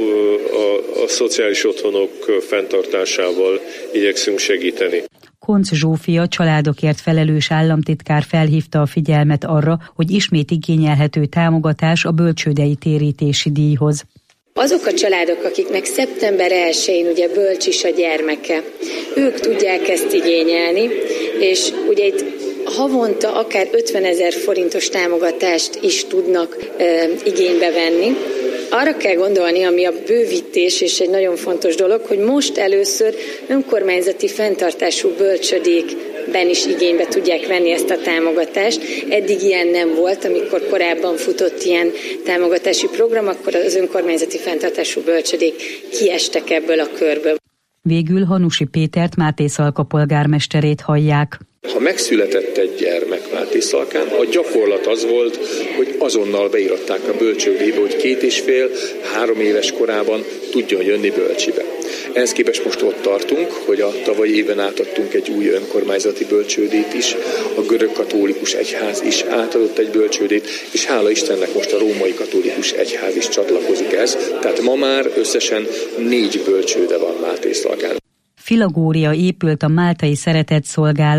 a szociális otthonok fenntartásával igyekszünk segíteni. Koncz Zsófia, családokért felelős államtitkár felhívta a figyelmet arra, hogy ismét igényelhető támogatás a bölcsődei térítési díjhoz. Azok a családok, akiknek szeptember 1-én ugye bölcs is a gyermeke, ők tudják ezt igényelni, és ugye itt havonta akár 50 000 forintos támogatást is tudnak igénybe venni. Arra kell gondolni, ami a bővítés, és egy nagyon fontos dolog, hogy most először önkormányzati fenntartású bölcsödékben is igénybe tudják venni ezt a támogatást. Eddig ilyen nem volt, amikor korábban futott ilyen támogatási program, akkor az önkormányzati fenntartású bölcsödék kiestek ebből a körből. Végül Hanusi Pétert, Mátészalka polgármesterét hallják. Ha megszületett egy gyermek Mátészalkán, a gyakorlat az volt, hogy azonnal beíratták a bölcsődébe, hogy 2,5-3 éves korában tudjon jönni bölcsibe. Ehhez képest most ott tartunk, hogy a tavalyi éven átadtunk egy új önkormányzati bölcsődét is, a görög katolikus egyház is átadott egy bölcsődét, és hála Istennek most a római katolikus egyház is csatlakozik ehhez, tehát ma már összesen 4 bölcsőde van Mátészalkán. Filagória épült a Máltai Szeretett Szolgálat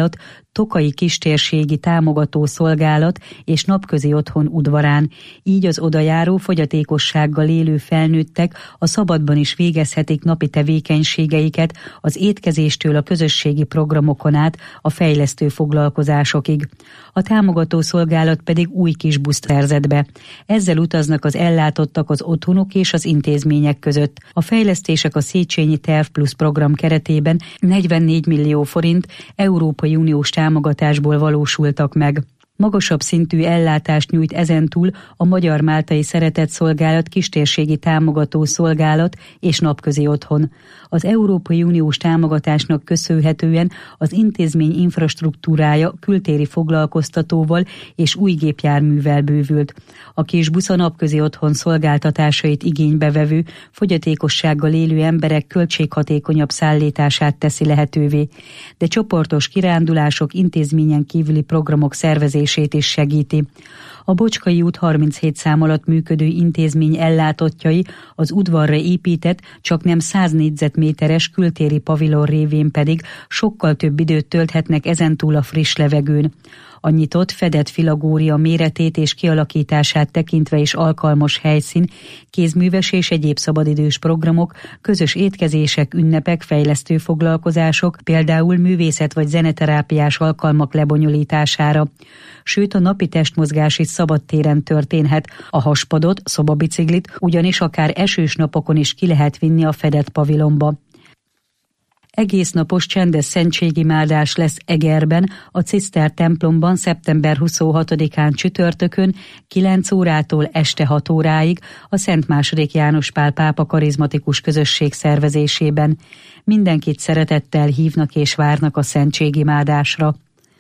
Tokai Kistérségi Támogató Szolgálat és Napközi Otthon udvarán. Így az odajáró fogyatékossággal élő felnőttek a szabadban is végezhetik napi tevékenységeiket, az étkezéstől a közösségi programokon át a fejlesztő foglalkozásokig. A támogató szolgálat pedig új kis buszt szerzett be. Ezzel utaznak az ellátottak az otthonok és az intézmények között. A fejlesztések a Széchenyi Terv Plus program keretében 44 millió forint Európai Uniós támogatásból valósultak meg. Magasabb szintű ellátást nyújt ezentúl a Magyar-Máltai Szeretetszolgálat, Kistérségi Támogató Szolgálat és Napközi Otthon. Az Európai Uniós támogatásnak köszönhetően az intézmény infrastruktúrája kültéri foglalkoztatóval és új gépjárművel bővült. A kis busz a Napközi Otthon szolgáltatásait igénybe vevő, fogyatékossággal élő emberek költséghatékonyabb szállítását teszi lehetővé, de csoportos kirándulások, intézményen kívüli programok szervezését is segíti. A Bocskai út 37 szám alatt működő intézmény ellátottjai az udvarra épített, csaknem 100 négyzetméteres kültéri pavilon révén pedig sokkal több időt tölthetnek ezentúl a friss levegőn. A nyitott, fedett filagória méretét és kialakítását tekintve is alkalmas helyszín, kézműves és egyéb szabadidős programok, közös étkezések, ünnepek, fejlesztő foglalkozások, például művészet vagy zeneterápiás alkalmak lebonyolítására. Sőt, a napi testmozgás is szabadtéren történhet. A haspadot, szobabiciklit ugyanis akár esős napokon is ki lehet vinni a fedett pavilonba. Egész napos csendes szentségimádás lesz Egerben, a Ciszter templomban szeptember 26-án csütörtökön 9 órától este 6 óráig a Szent II. János Pál pápa karizmatikus közösség szervezésében. Mindenkit szeretettel hívnak és várnak a szentségimádásra.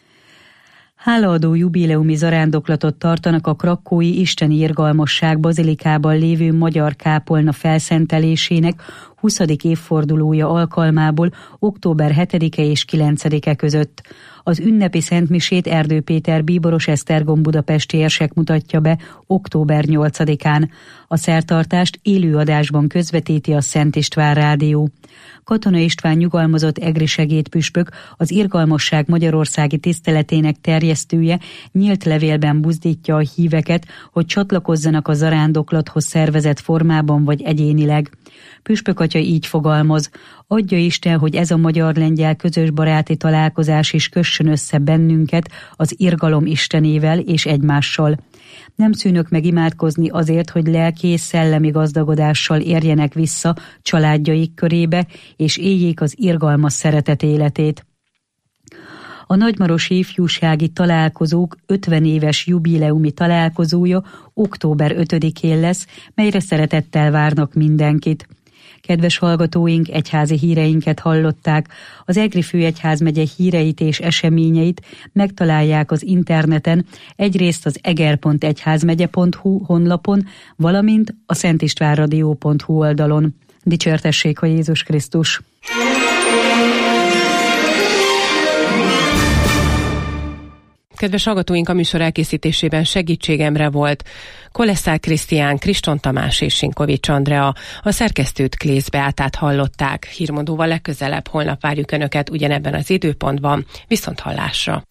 Hálaadó jubileumi zarándoklatot tartanak a krakkói Isteni Irgalmasság bazilikában lévő magyar kápolna felszentelésének 20. évfordulója alkalmából október 7-e és 9-e között. Az ünnepi szentmisét Erdő Péter bíboros Esztergom budapesti érsek mutatja be október 8-án. A szertartást élőadásban közvetíti a Szent István Rádió. Katona István nyugalmazott egri segédpüspök, az Irgalmasság magyarországi tiszteletének terjesztője nyílt levélben buzdítja a híveket, hogy csatlakozzanak a zarándoklathoz szervezett formában vagy egyénileg. Püspök atya így fogalmaz: adja Isten, hogy ez a magyar-lengyel közös baráti találkozás is kössön össze bennünket az irgalom Istenével és egymással. Nem szűnök meg imádkozni azért, hogy lelki és szellemi gazdagodással érjenek vissza családjaik körébe, és éljék az irgalmas szeretet életét. A nagymarosi ifjúsági találkozók 50 éves jubileumi találkozója október 5-én lesz, melyre szeretettel várnak mindenkit. Kedves hallgatóink, egyházi híreinket hallották. Az Egri Főegyházmegye híreit és eseményeit megtalálják az interneten, egyrészt az eger.egyházmegye.hu honlapon, valamint a szentistvánradio.hu oldalon. Dicsértessék a Jézus Krisztus! Kedves hallgatóink, a műsor elkészítésében segítségemre volt Koleszár Krisztián, Kriston Tamás és Sinkovics Andrea. A szerkesztőt Klész Beátát hallották. Hírmondóval legközelebb holnap várjuk Önöket ugyanebben az időpontban. Viszonthallásra!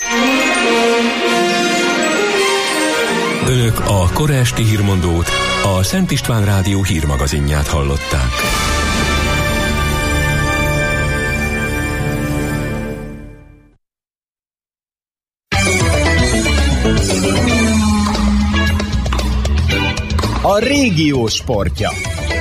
Önök a kora esti hírmondót, a Szent István Rádió hírmagazinját hallották. A régió sportja.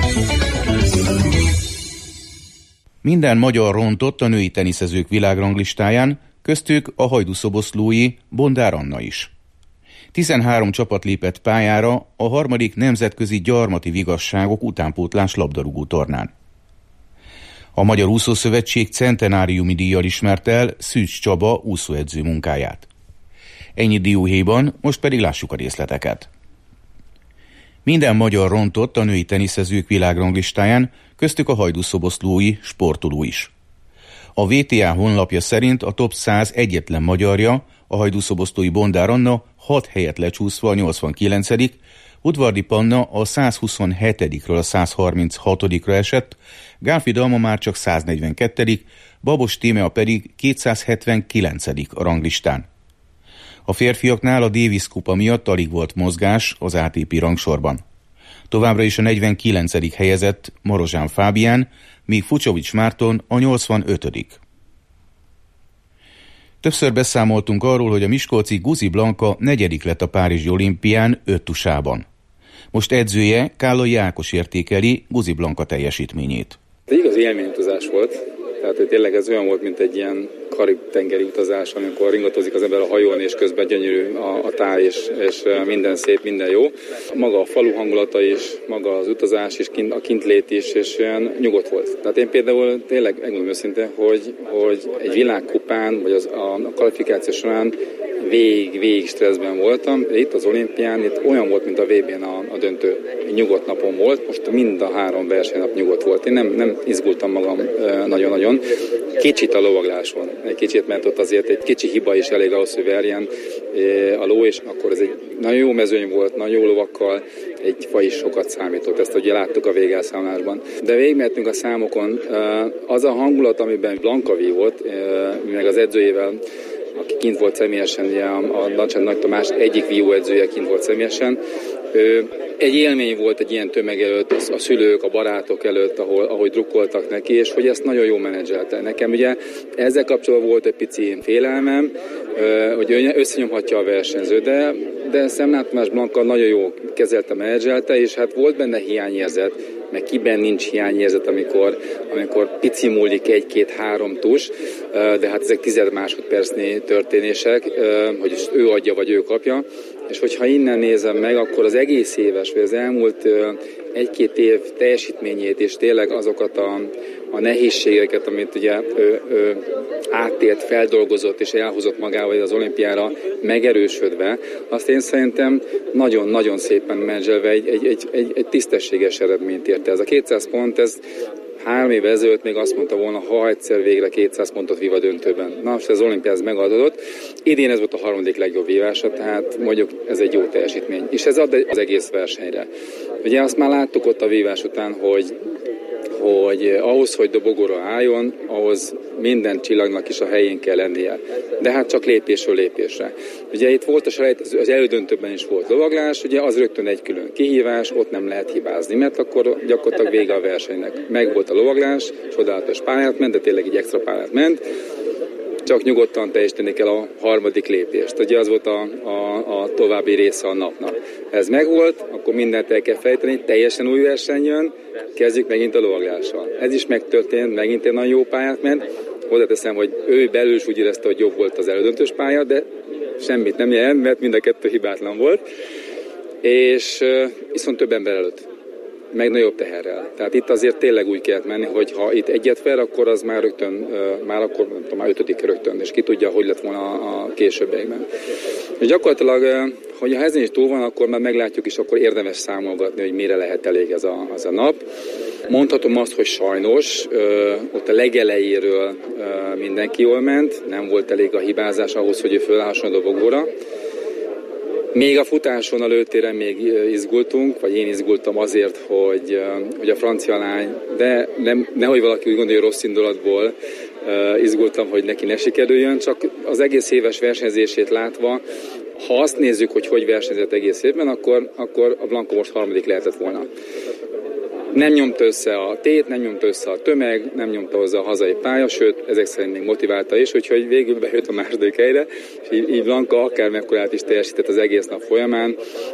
Minden magyar rontott a női teniszezők világranglistáján, köztük a hajdúszoboszlói Bondár Anna is. 13 csapat lépett pályára a 3. nemzetközi gyarmati vigasságok utánpótlás labdarúgó tornán. A Magyar Úszószövetség centenáriumi díjjal ismerte el Szűcs Csaba úszóedző munkáját. Ennyi dióhéjban, most pedig lássuk a részleteket. Minden magyar rontott a női teniszezők világranglistáján, köztük a hajdúszoboszlói sportoló is. A VTA honlapja szerint a top 100 egyetlen magyarja, a hajdúszoboszlói Bondár Anna 6 helyet lecsúszva a 89., Udvardi Panna a 127-ről a 136-ra esett, Gálfi Dalma már csak 142., Babos Tímea pedig 279. a ranglistán. A férfiaknál a Davis kupa miatt alig volt mozgás az ATP rangsorban. Továbbra is a 49. helyezett Marozsán Fábián, míg Fucsovics Márton a 85. Többször beszámoltunk arról, hogy a miskolci Guzi Blanka 4. lett a Párizsi olimpián 5 tusában. Most edzője Kállai Ákos értékeli Guzi Blanka teljesítményét. Ez igazi élményutazás volt, tehát tényleg ez olyan volt, mint egy ilyen karib-tengeri utazás, amikor ringatozik az ember a hajón, és közben gyönyörű a táj, és minden szép, minden jó. Maga a falu hangulata is, maga az utazás is, a kintlét is, és olyan nyugodt volt. Tehát én például tényleg megmondom őszintén, hogy egy világkupán, vagy a kvalifikáció során végig stresszben voltam. Itt az olimpián, itt olyan volt, mint a VB-n a döntő. Egy nyugodt napom volt, most mind a 3 versenynap nyugodt volt. Én nem izgultam magam nagyon-nagyon. Kicsit a lovagláson. Egy kicsit, mert ott azért egy kicsi hiba is elég ahhoz, hogy verjen a ló, és akkor ez egy nagyon jó mezőny volt, nagyon jó lovakkal, egy fa is sokat számított, ezt ugye láttuk a végelszámlásban. De végigmehetünk a számokon. Az a hangulat, amiben Blanka vívott, meg az edzőjével, aki kint volt személyesen, ugye a Nagy Tamás egyik vívóedzője kint volt személyesen. Egy élmény volt egy ilyen tömeg előtt, a szülők, a barátok előtt, ahogy drukkoltak neki, és hogy ezt nagyon jól menedzselte. Nekem ugye ezzel kapcsolatban volt egy pici félelmem, hogy összenyomhatja a versenyző, de Szemlát Tamás Blanka nagyon jó kezelte, menedzselte, és hát volt benne hiányérzet, meg kiben nincs hiányérzet, amikor pici múlik 1-2-3 tus, de hát ezek 10 másodpercnyi történések, hogy ő adja, vagy ő kapja. És hogyha innen nézem meg, akkor az egész éves, vagy az elmúlt 1-2 év teljesítményét, és tényleg azokat a nehézségeket, amit ugye átélt, feldolgozott és elhozott magával az olimpiára megerősödve, azt én szerintem nagyon-nagyon szépen menedzselve egy tisztességes eredményt érte. Ez a 200 pont, ez 3 évvel ezelőtt még azt mondta volna, ha egyszer végre 200 pontot vív a döntőben. Na, most az olimpián ez megadott. Idén ez volt a 3. legjobb vívása, tehát mondjuk ez egy jó teljesítmény. És ez ad az egész versenyre. Ugye azt már láttuk ott a vívás után, hogy ahhoz, hogy dobogóra álljon, ahhoz minden csillagnak is a helyén kell lennie. De hát csak lépésről lépésre. Ugye itt volt az elődöntőben is volt lovaglás, ugye az rögtön egy külön kihívás, ott nem lehet hibázni, mert akkor gyakorlatilag vége a versenynek. Meg volt a lovaglás, csodálatos pályát ment, de tényleg egy extra pályát ment, csak nyugodtan teljesíteni kell a 3. lépést. Ugye az volt a további része a napnak. Ez megvolt, akkor mindent el kell fejteni, teljesen új verseny jön, kezdjük megint a lovaglással. Ez is megtörtént, megint egy nagyon jó pályát ment. Hozzáteszem, hogy ő belül is úgy érezte, hogy jobb volt az elődöntős pálya, de semmit nem jelent, mert mind a 2 hibátlan volt. És viszont több ember előtt. Meg nagyobb teherrel. Tehát itt azért tényleg úgy kellett menni, hogy ha itt egyet ver, akkor az már rögtön, már 5. rögtön, és ki tudja, hogy lett volna a későbbiekben. És gyakorlatilag, hogy ha ezen is túl van, akkor már meglátjuk, és akkor érdemes számolgatni, hogy mire lehet elég ez a nap. Mondhatom azt, hogy sajnos ott a legelejéről mindenki jól ment, nem volt elég a hibázás ahhoz, hogy ő fölállhasson a dobogóra. Még a futáson a lőtéren még izgultunk, vagy én izgultam azért, hogy a francia lány, de nehogy valaki úgy gondolja, rossz indulatból izgultam, hogy neki ne sikerüljön, csak az egész éves versenyzését látva, ha azt nézzük, hogy versenyzett egész évben, akkor a Blanka most 3. lehetett volna. Nem nyomta össze a tét, nem nyomta össze a tömeg, nem nyomta hozzá a hazai pálya, sőt, ezek szerint még motiválta is, úgyhogy végül bejött a 2. helyre, és így Blanka akármekkorát is teljesített az egész nap folyamán,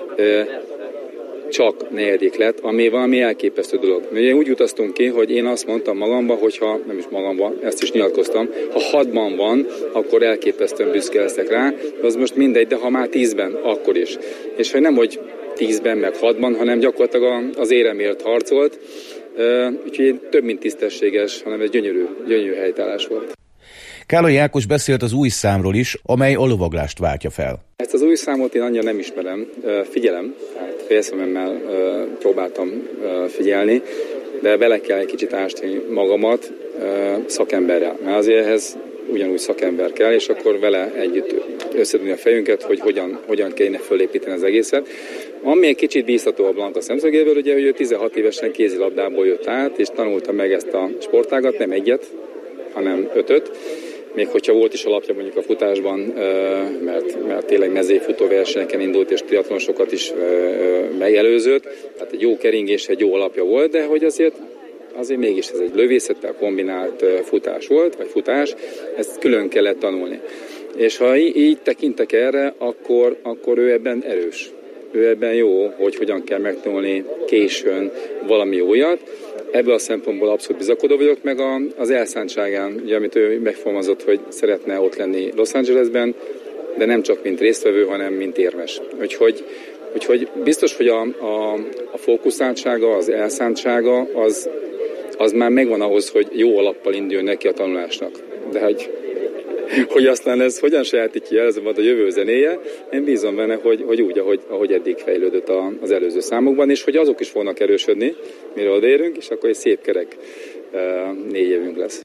csak 4. lett, ami valami elképesztő dolog. Ugye úgy utaztunk ki, hogy én azt mondtam magamban, hogyha, nem is magamban, ezt is nyilatkoztam, ha 6-ban van, akkor elképesztően büszke leszek rá, az most mindegy, de ha már 10-ben, akkor is. És hogy nem, hogy 10-ben, meg 6-ban, hanem gyakorlatilag az éremért harcolt, úgyhogy több mint tisztességes, hanem egy gyönyörű helytállás volt. Kállai Ákos beszélt az új számról is, amely a lovaglást váltja fel. Ezt az új számot én annyira nem ismerem, figyelem, tehát félszememmel próbáltam figyelni, de bele kell egy kicsit ásni magamat szakemberrel, mert azért ehhez ugyanúgy szakember kell, és akkor vele együtt összedugni a fejünket, hogy hogyan kéne fölépíteni az egészet. Ami egy kicsit bíztató a Blanka szemszögéből, ugye, hogy ő 16 évesen kézilabdából jött át, és tanulta meg ezt a sportágat, nem egyet, hanem 5-öt. Még hogyha volt is alapja mondjuk a futásban, mert tényleg mezőfutó versenyeken indult, és triatlonosokat is megelőzött. Tehát egy jó keringés, egy jó alapja volt, de hogy azért mégis ez egy lövészettel kombinált futás volt, vagy futás, ezt külön kellett tanulni. És ha így tekintek erre, akkor ő ebben erős. Ő ebben jó, hogy hogyan kell megtanulni későn valami újat. Ebből a szempontból abszolút bizakodó vagyok, meg az elszántságán, ugye, amit ő megfogalmazott, hogy szeretne ott lenni Los Angelesben, de nem csak mint résztvevő, hanem mint érmes. Úgyhogy biztos, hogy a fókuszáltsága, az elszántsága, az már megvan ahhoz, hogy jó alappal induljon neki a tanulásnak. De hogy aztán ez hogyan sajátítja el, ez a jövő zenéje, én bízom benne, hogy úgy, ahogy eddig fejlődött az előző számokban, és hogy azok is fognak erősödni, mire odaérünk, és akkor egy szép kerek 4 évünk lesz.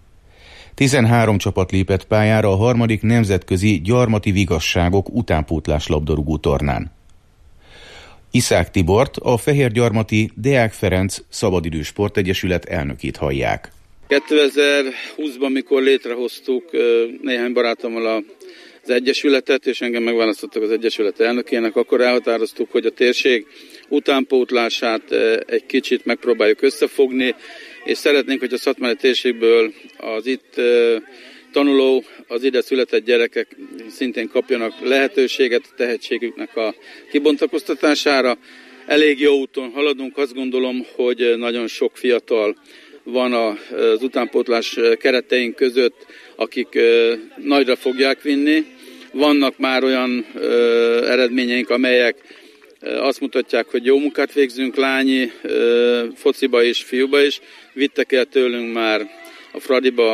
13 csapat lépett pályára a 3. nemzetközi gyarmati vigasságok utánpótlás labdarúgó tornán. Iszák Tibort, a Fehérgyarmati Deák Ferenc Szabadidős Sportegyesület elnökét hallják. 2020-ban, mikor létrehoztuk néhány barátommal az egyesületet, és engem megválasztottak az egyesület elnökének, akkor elhatároztuk, hogy a térség utánpótlását egy kicsit megpróbáljuk összefogni, és szeretnénk, hogy a szatmári térségből az itt tanuló, az ide született gyerekek szintén kapjanak lehetőséget a tehetségüknek a kibontakoztatására. Elég jó úton haladunk, azt gondolom, hogy nagyon sok fiatal van az utánpótlás kereteink között, akik nagyra fogják vinni. Vannak már olyan eredményeink, amelyek azt mutatják, hogy jó munkát végzünk lányi, fociba és fiúba is. Vittek el tőlünk már a Fradiba,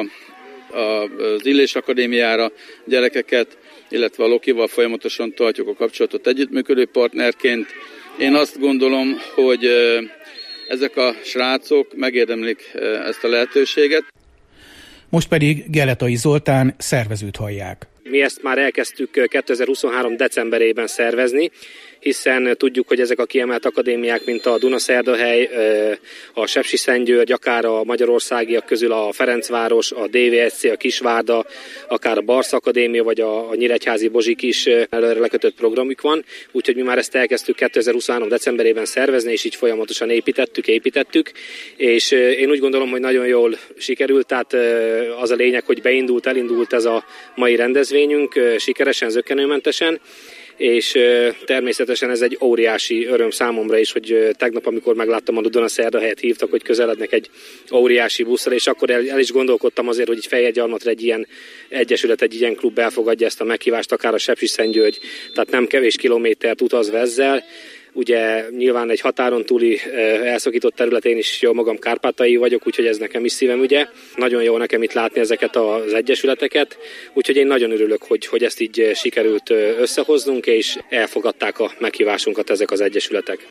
az Illés Akadémiára gyerekeket, illetve a Lokival folyamatosan tartjuk a kapcsolatot együttműködő partnerként. Én azt gondolom, hogy ezek a srácok megérdemlik ezt a lehetőséget. Most pedig Geletai Zoltán szervezőt hallják. Mi ezt már elkezdtük 2023. decemberében szervezni, hiszen tudjuk, hogy ezek a kiemelt akadémiák, mint a Dunaszerdahely, a Sepsiszentgyörgy, akár a magyarországiak közül a Ferencváros, a DVSC, a Kisvárda, akár a Barsz Akadémia, vagy a Nyíregyházi Bozsik is előre lekötött programjuk van, úgyhogy mi már ezt elkezdtük 2023. decemberében szervezni, és így folyamatosan építettük, és én úgy gondolom, hogy nagyon jól sikerült, tehát az a lényeg, hogy elindult ez a mai rendezvényünk sikeresen, zökkenőmentesen, és természetesen ez egy óriási öröm számomra is, hogy tegnap, amikor megláttam a Dunaszerdahelyet, hívtak, hogy közelednek egy óriási buszra, és akkor el is gondolkodtam azért, hogy Fehérgyarmatra egy ilyen egyesület, egy ilyen klub elfogadja ezt a meghívást, akár a Sepsiszentgyörgy, tehát nem kevés kilométert utazva ezzel. Ugye nyilván egy határon túli elszakított területén is jó magam kárpátai vagyok, úgyhogy ez nekem is szívem ügye. Nagyon jó nekem itt látni ezeket az egyesületeket, úgyhogy én nagyon örülök, hogy ezt így sikerült összehoznunk, és elfogadták a meghívásunkat ezek az egyesületek.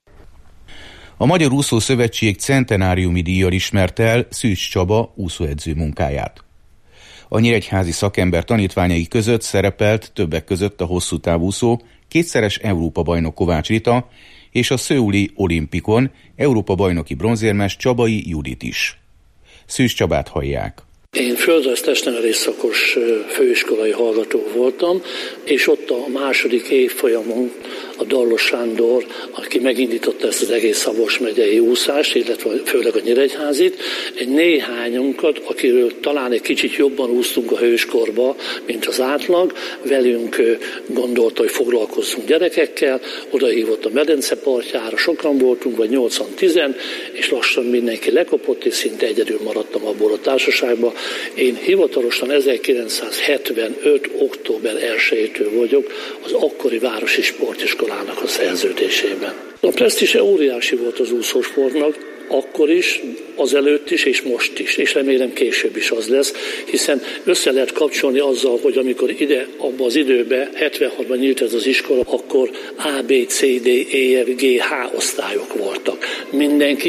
A Magyar Úszó Szövetség centenáriumi díjjal ismerte el Szűcs Csaba úszóedző munkáját. A nyíregyházi szakember tanítványai között szerepelt többek között a hosszú távúszó, 2-szeres Európa-bajnok Kovács Rita és a szöuli olimpikon Európa-bajnoki bronzérmes Csabai Judit is. Szűcs Csabát hallják. Én földrajztechnevelés szakos főiskolai hallgató voltam, és ott a második évfolyamon a Dallos Sándor, aki megindította ezt az egész Szabolcs megyei úszást, illetve főleg a Nyíregyházit, egy néhányunkat, akiről talán egy kicsit jobban úsztunk a hőskorba, mint az átlag, velünk gondolta, hogy foglalkozzunk gyerekekkel, odahívott a medence partjára, sokan voltunk, vagy 80-10, és lassan mindenki lekopott, és szinte egyedül maradtam abból a társaságban. Én hivatalosan 1975. október 1-től vagyok az akkori városi sportiskolának a szerződésében. A presztízse óriási volt az úszósportnak, akkor is, azelőtt is, és most is, és remélem később is az lesz, hiszen össze lehet kapcsolni azzal, hogy amikor abban az időben, 76-ban nyílt ez az iskola, akkor A, B, C, D, E, F, G, H osztályok voltak. Mindenki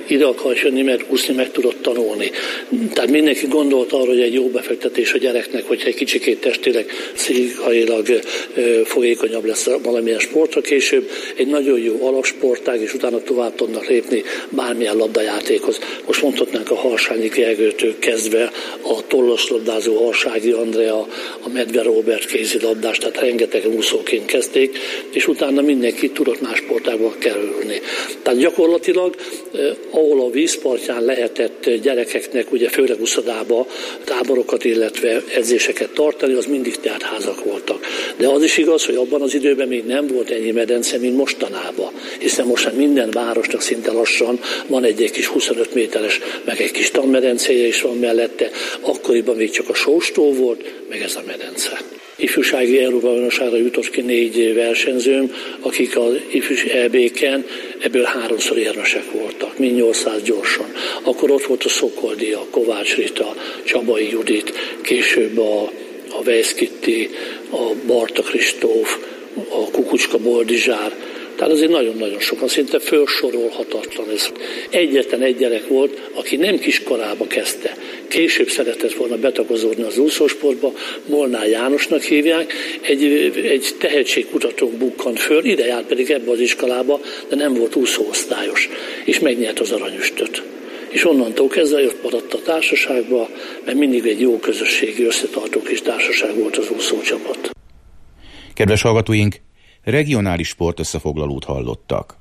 ide akarsz jönni, mert úszni meg tudod tanulni. Tehát mindenki gondolt arra, hogy egy jó befektetés a gyereknek, hogyha egy kicsikét testileg, pszichailag fogékonyabb lesz valamilyen sportra később, egy nagyon jó alapsportág, és utána tovább tudnak lépni bármilyen labdajátékhoz. Most mondhatnánk a Harsányi Gergőtől kezdve a tollaslabdázó Harsági Andrea, a Medve Róbert kézilabdás, tehát rengeteg úszóként kezdték, és utána mindenki tudott más sportágba kerülni. Tehát gyakorlatilag, ahol a vízpartján lehetett gyerekeknek, ugye főleg uszodába táborokat, illetve edzéseket tartani, az mindig teltházak voltak. De az is igaz, hogy abban az időben még nem volt ennyi medence, mint mostanában, hiszen most minden városnak szinte lassan van egy kis 25 méteres, meg egy kis tanmedencéje is van mellette, akkoriban még csak a sóstó volt, meg ez a medence. Ifjúsági Európa-bajnokságra jutott ki 4 versenyzőm, akik az ifjús EB-ken ebből 3-szor érmesek voltak, mind 800 gyorsan. Akkor ott volt a Szokoldi, a Kovács Rita, Csabai Judit, később a Weisz Kitti, a Barta Kristóf, a Kukucska Boldizsár. Tehát azért nagyon-nagyon sokan, szinte felsorolhatatlan ez. Egyetlen egy gyerek volt, aki nem kiskorába kezdte. Később szeretett volna betagozódni az úszósportba, Molnár Jánosnak hívják, egy tehetségkutató bukkant föl, ide járt pedig ebbe az iskolába, de nem volt úszóosztályos, és megnyert az aranyüstöt. És onnantól kezdve ott maradt a társaságba, mert mindig egy jó közösségi összetartó kis társaság volt az úszócsapat. Kedves hallgatóink, regionális sportösszefoglalót hallottak.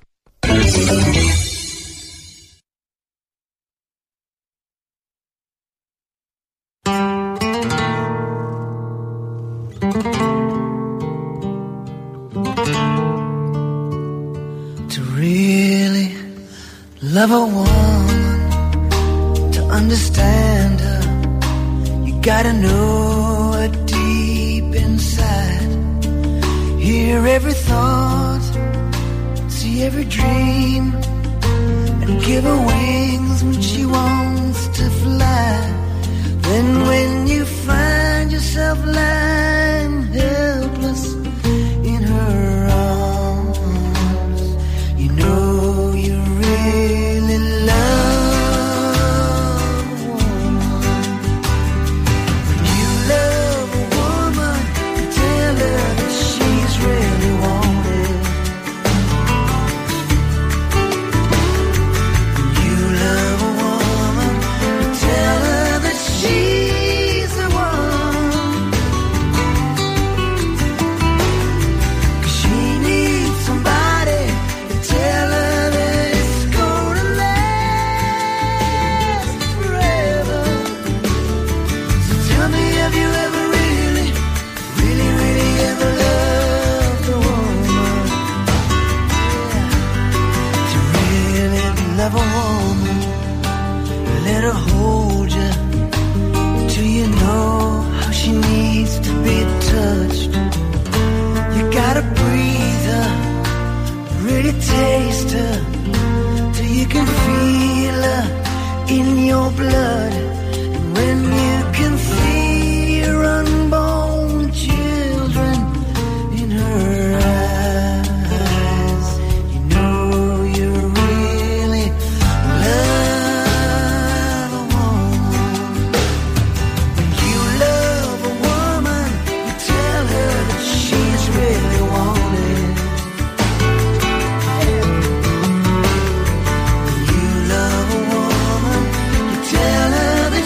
To really love a woman, to understand her, you gotta know her deep inside. Hear every thought, see every dream, and give her wings when she wants to fly. Then when you find yourself lying helpless in her arms, you know you really love a woman. When you love a woman, you tell her that she's really wanted. When you love a woman, you tell her that she's the one. 'Cause she needs somebody to tell her that it's gonna last forever. So tell me, have you ever really, really, really ever loved a woman? To really love a woman, let her hold you till you know how she needs to be touched. You gotta breathe her, really taste her, till you can feel her in your blood. And when you can see your unborn children in her eyes, you know you really love a woman. When you love a woman, you tell her that she's really wanted. When you love a woman, you tell her that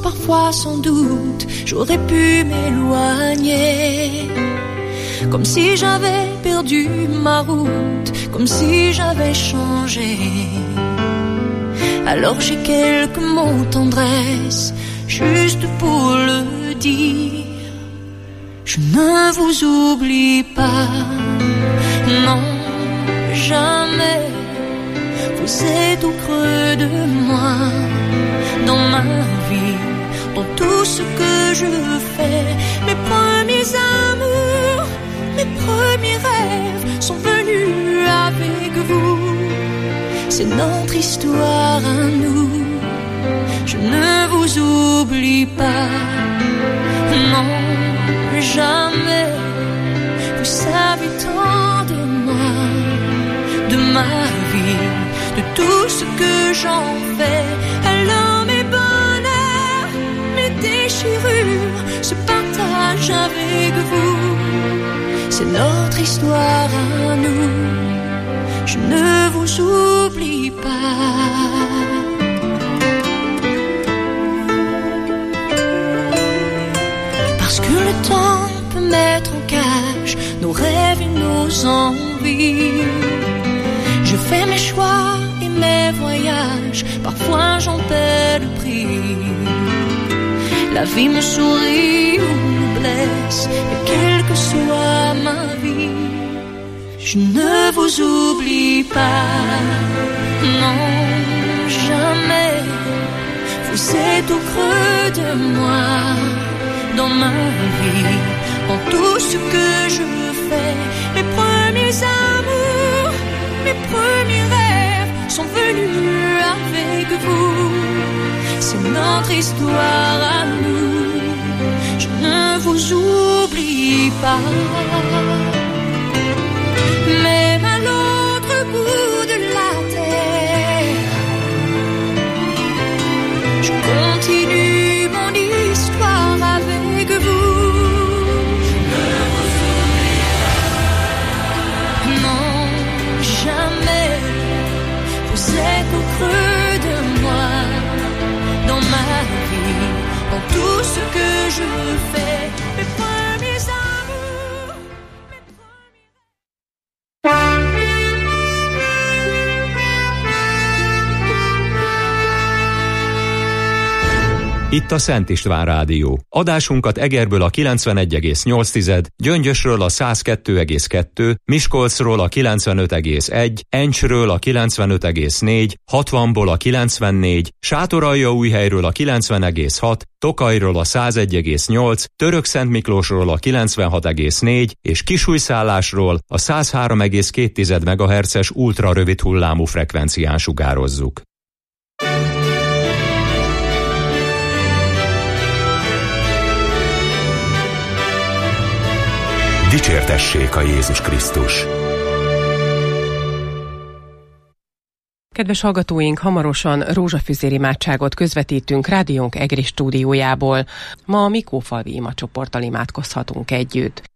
parfois sans doute j'aurais pu m'éloigner, comme si j'avais perdu ma route, comme si j'avais changé. Alors j'ai quelques mots tendresse, juste pour le dire. Je ne vous oublie pas, non, jamais. Vous êtes au creux de moi, dans ma vie, dans tout ce que je fais. Mes premiers amours, mes premiers rêves sont venus avec vous. C'est notre histoire à nous. Je ne vous oublie pas, non, jamais. Vous savez tant de moi, de ma vie, de tout ce que j'en fais. Alors mes bonheurs, mes déchirures se partagent avec vous. C'est notre histoire à nous. Je ne vous oublie pas. Parce que le temps peut mettre en cage nos rêves et nos envies. Je fais mes choix et mes voyages, parfois j'en paie le prix. La vie me sourit ou me blesse, et quelle que soit ma vie, je ne vous oublie pas, non, jamais. Vous êtes au creux de moi, dans ma vie, dans tout ce que je fais. Mes premiers amours, mes premiers rêves sont venus avec vous. C'est notre histoire à nous. Je ne vous oublie pas. Même à l'autre bout de la terre, je continue mon histoire avec vous. Ne vous oublie pas. Non, jamais. Vous êtes au creux de moi, dans ma vie, dans tout ce que je fais. Mes premiers amours, Itt a Szent István Rádió. Adásunkat Egerből a 91,8, Gyöngyösről a 102,2, Miskolcról a 95,1, Encsről a 95,4, 60-ból a 94, Sátoraljaújhelyről a 90,6, Tokajról a 101,8, Törökszentmiklósról a 96,4 és Kisújszállásról a 103,2 MHz-es ultrarövid hullámú frekvencián sugározzuk. Dicsértessék a Jézus Krisztus! Kedves hallgatóink, hamarosan rózsafüzér imádságot közvetítünk rádiónk egri stúdiójából. Ma a Mikófalvi imacsoporttal imádkozhatunk együtt.